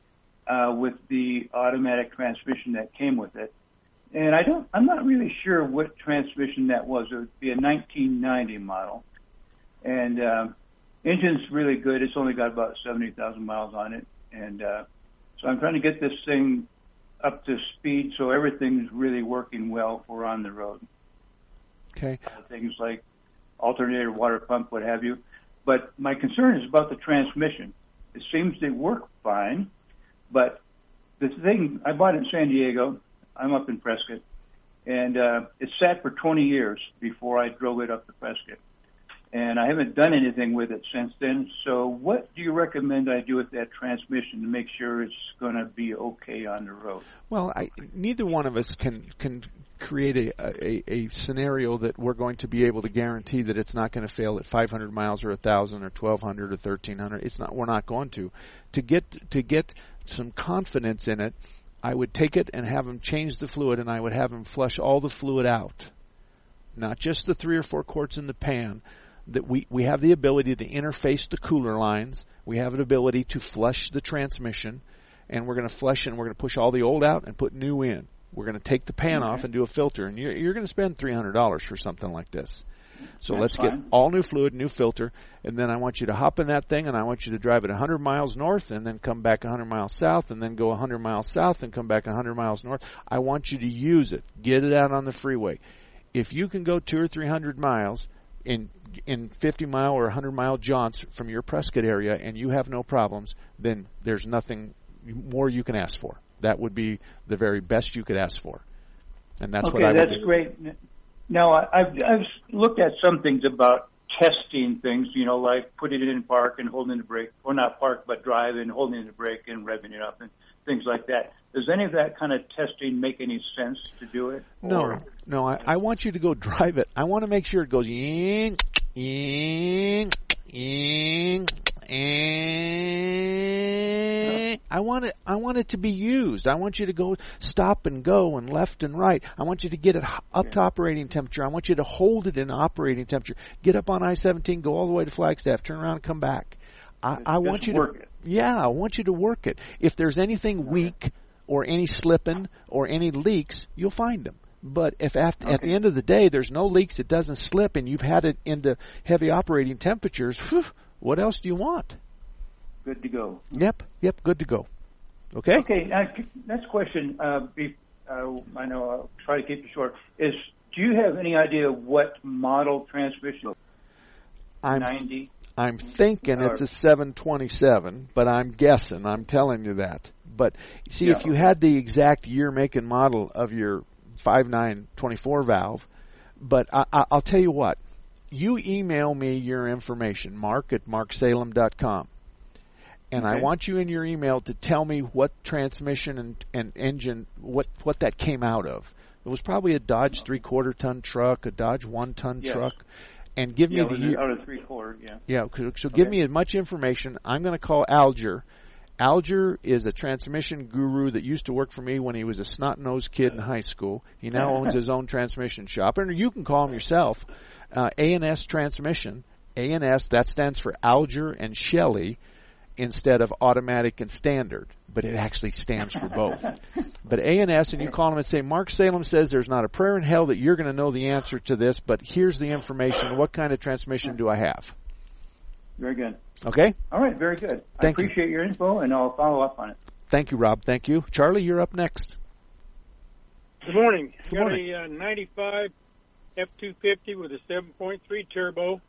uh, with the automatic transmission that came with it. And I don't, I'm not really sure what transmission that was. It would be a nineteen ninety model, and uh, engine's really good. It's only got about seventy thousand miles on it, and uh, so I'm trying to get this thing up to speed so everything's really working well for on the road. Okay. Uh, things like alternator, water pump, what have you. But my concern is about the transmission. It seems to work fine, but the thing, I bought it in San Diego. I'm up in Prescott, and uh, it sat for twenty years before I drove it up to Prescott. And I haven't done anything with it since then. So what do you recommend I do with that transmission to make sure it's going to be okay on the road? Well, I, neither one of us can can create a, a, a scenario that we're going to be able to guarantee that it's not going to fail at five hundred miles or one thousand or twelve hundred or thirteen hundred. It's not. We're not going to. To get to get some confidence in it, I would take it and have them change the fluid, and I would have them flush all the fluid out, not just the three or four quarts in the pan. That we, we have the ability to interface the cooler lines. We have an ability to flush the transmission, and we're going to flush and we're going to push all the old out and put new in. We're going to take the pan okay. off and do a filter, and you're, you're going to spend three hundred dollars for something like this. So That's let's fine. get all new fluid, new filter, and then I want you to hop in that thing, and I want you to drive it one hundred miles north and then come back one hundred miles south and then go one hundred miles south and come back one hundred miles north. I want you to use it. Get it out on the freeway. if you can go two or three hundred miles in in fifty mile or one hundred mile jaunts from your Prescott area and you have no problems, then there's nothing more you can ask for. That would be the very best you could ask for. And that's okay, what I would that's do. great. Now, I- I've, I've looked at some things about testing things, you know, like putting it in park and holding the brake, or not park, but drive and holding the brake and revving it up and things like that. Does any of that kind of testing make any sense to do it? No, Or- no, I, I want you to go drive it. I want to make sure it goes in, in, in, in. I want it, I want it to be used. I want you to go stop and go and left and right. I want you to get it up to operating temperature. I want you to hold it in operating temperature. Get up on I seventeen, go all the way to Flagstaff, turn around and come back. I, I want you to work it. Yeah, I want you to work it. If there's anything weak or any slipping or any leaks, you'll find them. But if after, at the end of the day there's no leaks, it doesn't slip, and you've had it into heavy operating temperatures, whew, what else do you want? Good to go. Yep, yep, good to go. Okay? Okay, uh, next question. Uh, be, uh, I know I'll try to keep it short. Is do you have any idea what model transmission? I'm ninety. I'm thinking it's a seven twenty-seven, but I'm guessing. I'm telling you that. But see, Yeah. if you had the exact year, make, and model of your five nine twenty-four valve, but I, I, I'll tell you what. You email me your information, mark at mark salem dot com. And I Okay. want you in your email to tell me what transmission and, and engine, what, what that came out of. It was probably a Dodge three-quarter ton truck, a Dodge one-ton Yes. truck. And give Yeah, me it the was year. out of three quarter, yeah. Yeah, so, so give me as much information. I'm going to call Alger. Alger is a transmission guru that used to work for me when he was a snot-nosed kid in high school. He now owns his own transmission shop. And you can call him yourself. Uh, A and S Transmission. A and S, that stands for Alger and Shelley instead of automatic and standard. But it actually stands for both. But A and S, and you call them and say, Mark Salem says there's not a prayer in hell that you're going to know the answer to this, but here's the information. What kind of transmission do I have? Very good. Okay? All right, very good. Thank I you. appreciate your info, and I'll follow up on it. Thank you, Rob. Thank you. Charlie, you're up next. Good morning. Good Got morning. a uh, ninety-five F two fifty with a seven point three turbo.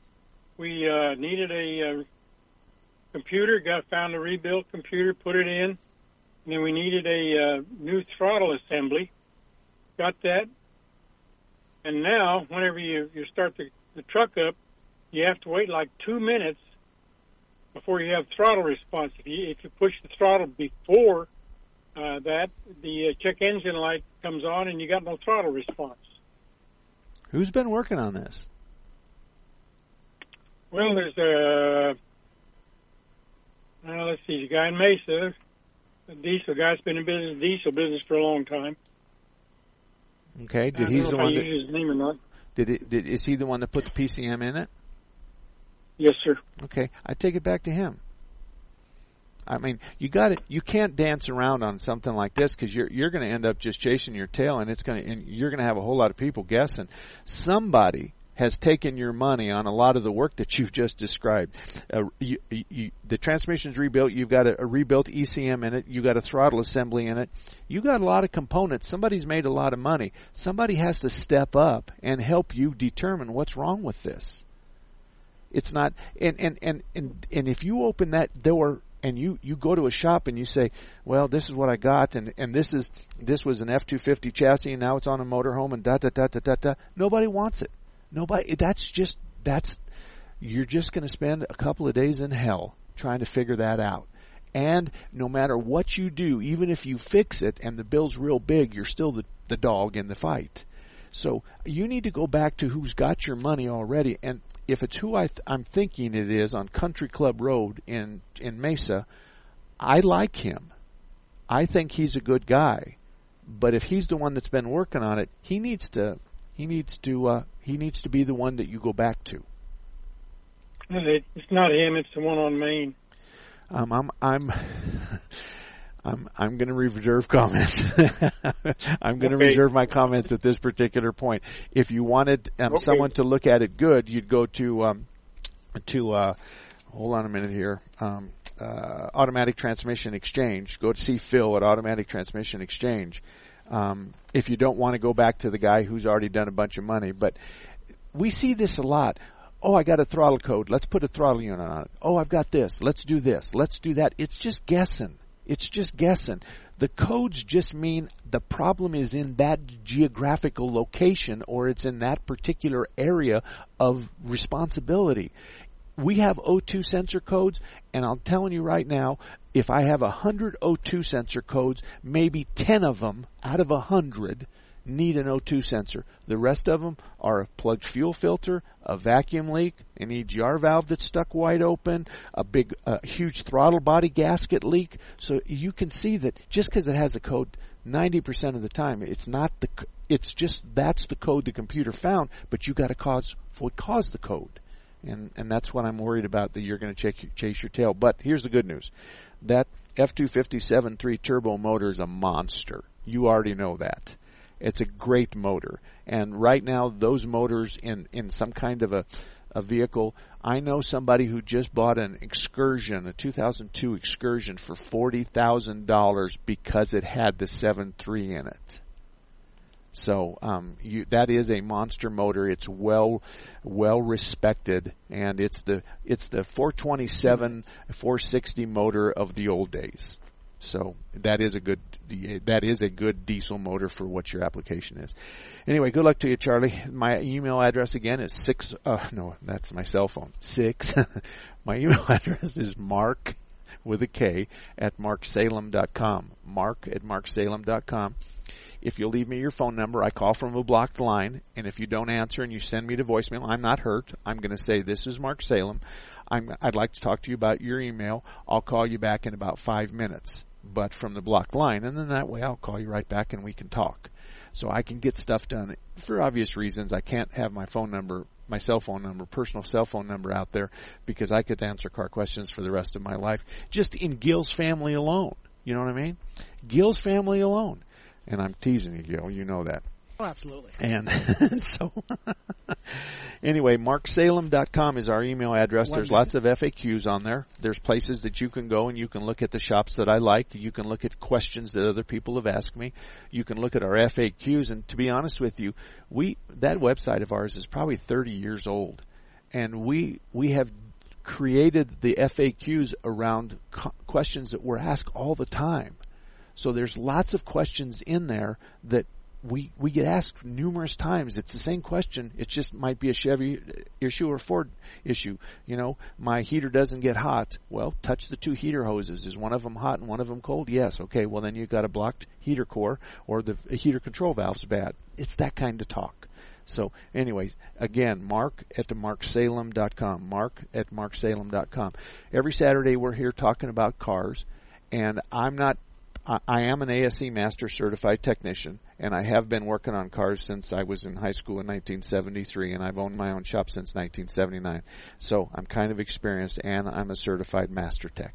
We uh, needed a uh, computer, got found a rebuilt computer, put it in, and then we needed a uh, new throttle assembly. Got that. And now, whenever you, you start the, the truck up, you have to wait like two minutes before you have throttle response. If you, if you push the throttle before uh, that, the uh, check engine light comes on and you got no throttle response. Who's been working on this? Well, there's a, uh, let's see, the guy in Mesa, a diesel guy's been in business, diesel business for a long time. Okay. I Did don't he's know the if I one that use his name or not. did it? Did is he the one that put the P C M in it? Yes, sir. Okay, I take it back to him. I mean, you got it. You can't dance around on something like this because you're you're going to end up just chasing your tail, and it's going to and you're going to have a whole lot of people guessing. Somebody has taken your money on a lot of the work that you've just described. Uh, you, you, the transmission's rebuilt. You've got a, a rebuilt E C M in it. You've got a throttle assembly in it. You've got a lot of components. Somebody's made a lot of money. Somebody has to step up and help you determine what's wrong with this. It's not, and, and, and, and, and if you open that door and you, you go to a shop and you say, well, this is what I got, and, and this is, this was an F two fifty chassis and now it's on a motorhome and da, da, da, da, da, da. Nobody wants it. Nobody, that's just, that's, you're just going to spend a couple of days in hell trying to figure that out. And no matter what you do, even if you fix it and the bill's real big, you're still the, the dog in the fight. So you need to go back to who's got your money already. And if it's who I th- I'm thinking it is on Country Club Road in, in Mesa, I like him. I think he's a good guy. But if he's the one that's been working on it, he needs to he needs to uh, he needs to be the one that you go back to. It's not him. It's the one on Main. Um, I'm I'm I'm I'm going to reserve comments. I'm going to Okay. reserve my comments at this particular point. If you wanted um, Okay. someone to look at it good, you'd go to um, to uh, hold on a minute here. Um, uh, Automatic Transmission Exchange. Go to see Phil at Automatic Transmission Exchange. Um, if you don't want to go back to the guy who's already done a bunch of money. But we see this a lot. Oh, I got a throttle code. Let's put a throttle unit on it. Oh, I've got this. Let's do this. Let's do that. It's just guessing. It's just guessing. The codes just mean the problem is in that geographical location, or it's in that particular area of responsibility. We have O two sensor codes, and I'm telling you right now, if I have one hundred O two sensor codes, maybe ten of them out of one hundred need an O two sensor. The rest of them are a plugged fuel filter, a vacuum leak, an E G R valve that's stuck wide open, a big, uh, huge throttle body gasket leak. So you can see that just because it has a code, ninety percent of the time, it's not the, it's just that's the code the computer found, but you got to cause what caused the code. And, and that's what I'm worried about, that you're going to chase, chase your tail. But here's the good news. That F two fifty-seven three turbo motor is a monster. You already know that. It's a great motor. And right now, those motors in, in some kind of a, a vehicle, I know somebody who just bought an Excursion, a two thousand two Excursion, for forty thousand dollars because it had the seven three in it. So um, you, that is a monster motor. It's well, well respected, and it's the it's the four twenty-seven, four sixty motor of the old days. So that is a good that is a good diesel motor for what your application is. Anyway, good luck to you, Charlie. My email address again is six. Uh, no, that's my cell phone. Six. My email address is Mark with a K at mark salem dot com. Mark at mark salem dot com. If you'll leave me your phone number, I call from a blocked line, and if you don't answer and you send me to voicemail, I'm not hurt. I'm going to say, this is Mark Salem. I'm, I'd like to talk to you about your email. I'll call you back in about five minutes, but from the blocked line, and then that way I'll call you right back and we can talk. So I can get stuff done. For obvious reasons, I can't have my phone number, my cell phone number, personal cell phone number out there, because I could answer car questions for the rest of my life, just in Gil's family alone. You know what I mean? Gil's family alone. And I'm teasing you, Gil. You know that. Oh, absolutely. And, and so, anyway, mark salem dot com is our email address. One There's minute. lots of F A Qs on there. There's places that you can go and you can look at the shops that I like. You can look at questions that other people have asked me. You can look at our F A Qs. And to be honest with you, we that website of ours is probably thirty years old. And we we have created the F A Qs around co- questions that we're asked all the time. So there's lots of questions in there that we we get asked numerous times. It's the same question. It just might be a Chevy issue or Ford issue. You know, my heater doesn't get hot. Well, touch the two heater hoses. Is one of them hot and one of them cold? Yes. Okay, well then you've got a blocked heater core, or the heater control valve's bad. It's that kind of talk. So anyway, again, Mark at mark salem dot com. Mark at mark salem dot com. Every Saturday we're here talking about cars, and I'm not I am an A S E Master Certified Technician, and I have been working on cars since I was in high school in nineteen seventy-three, and I've owned my own shop since nineteen seventy-nine. So I'm kind of experienced, and I'm a certified Master Tech.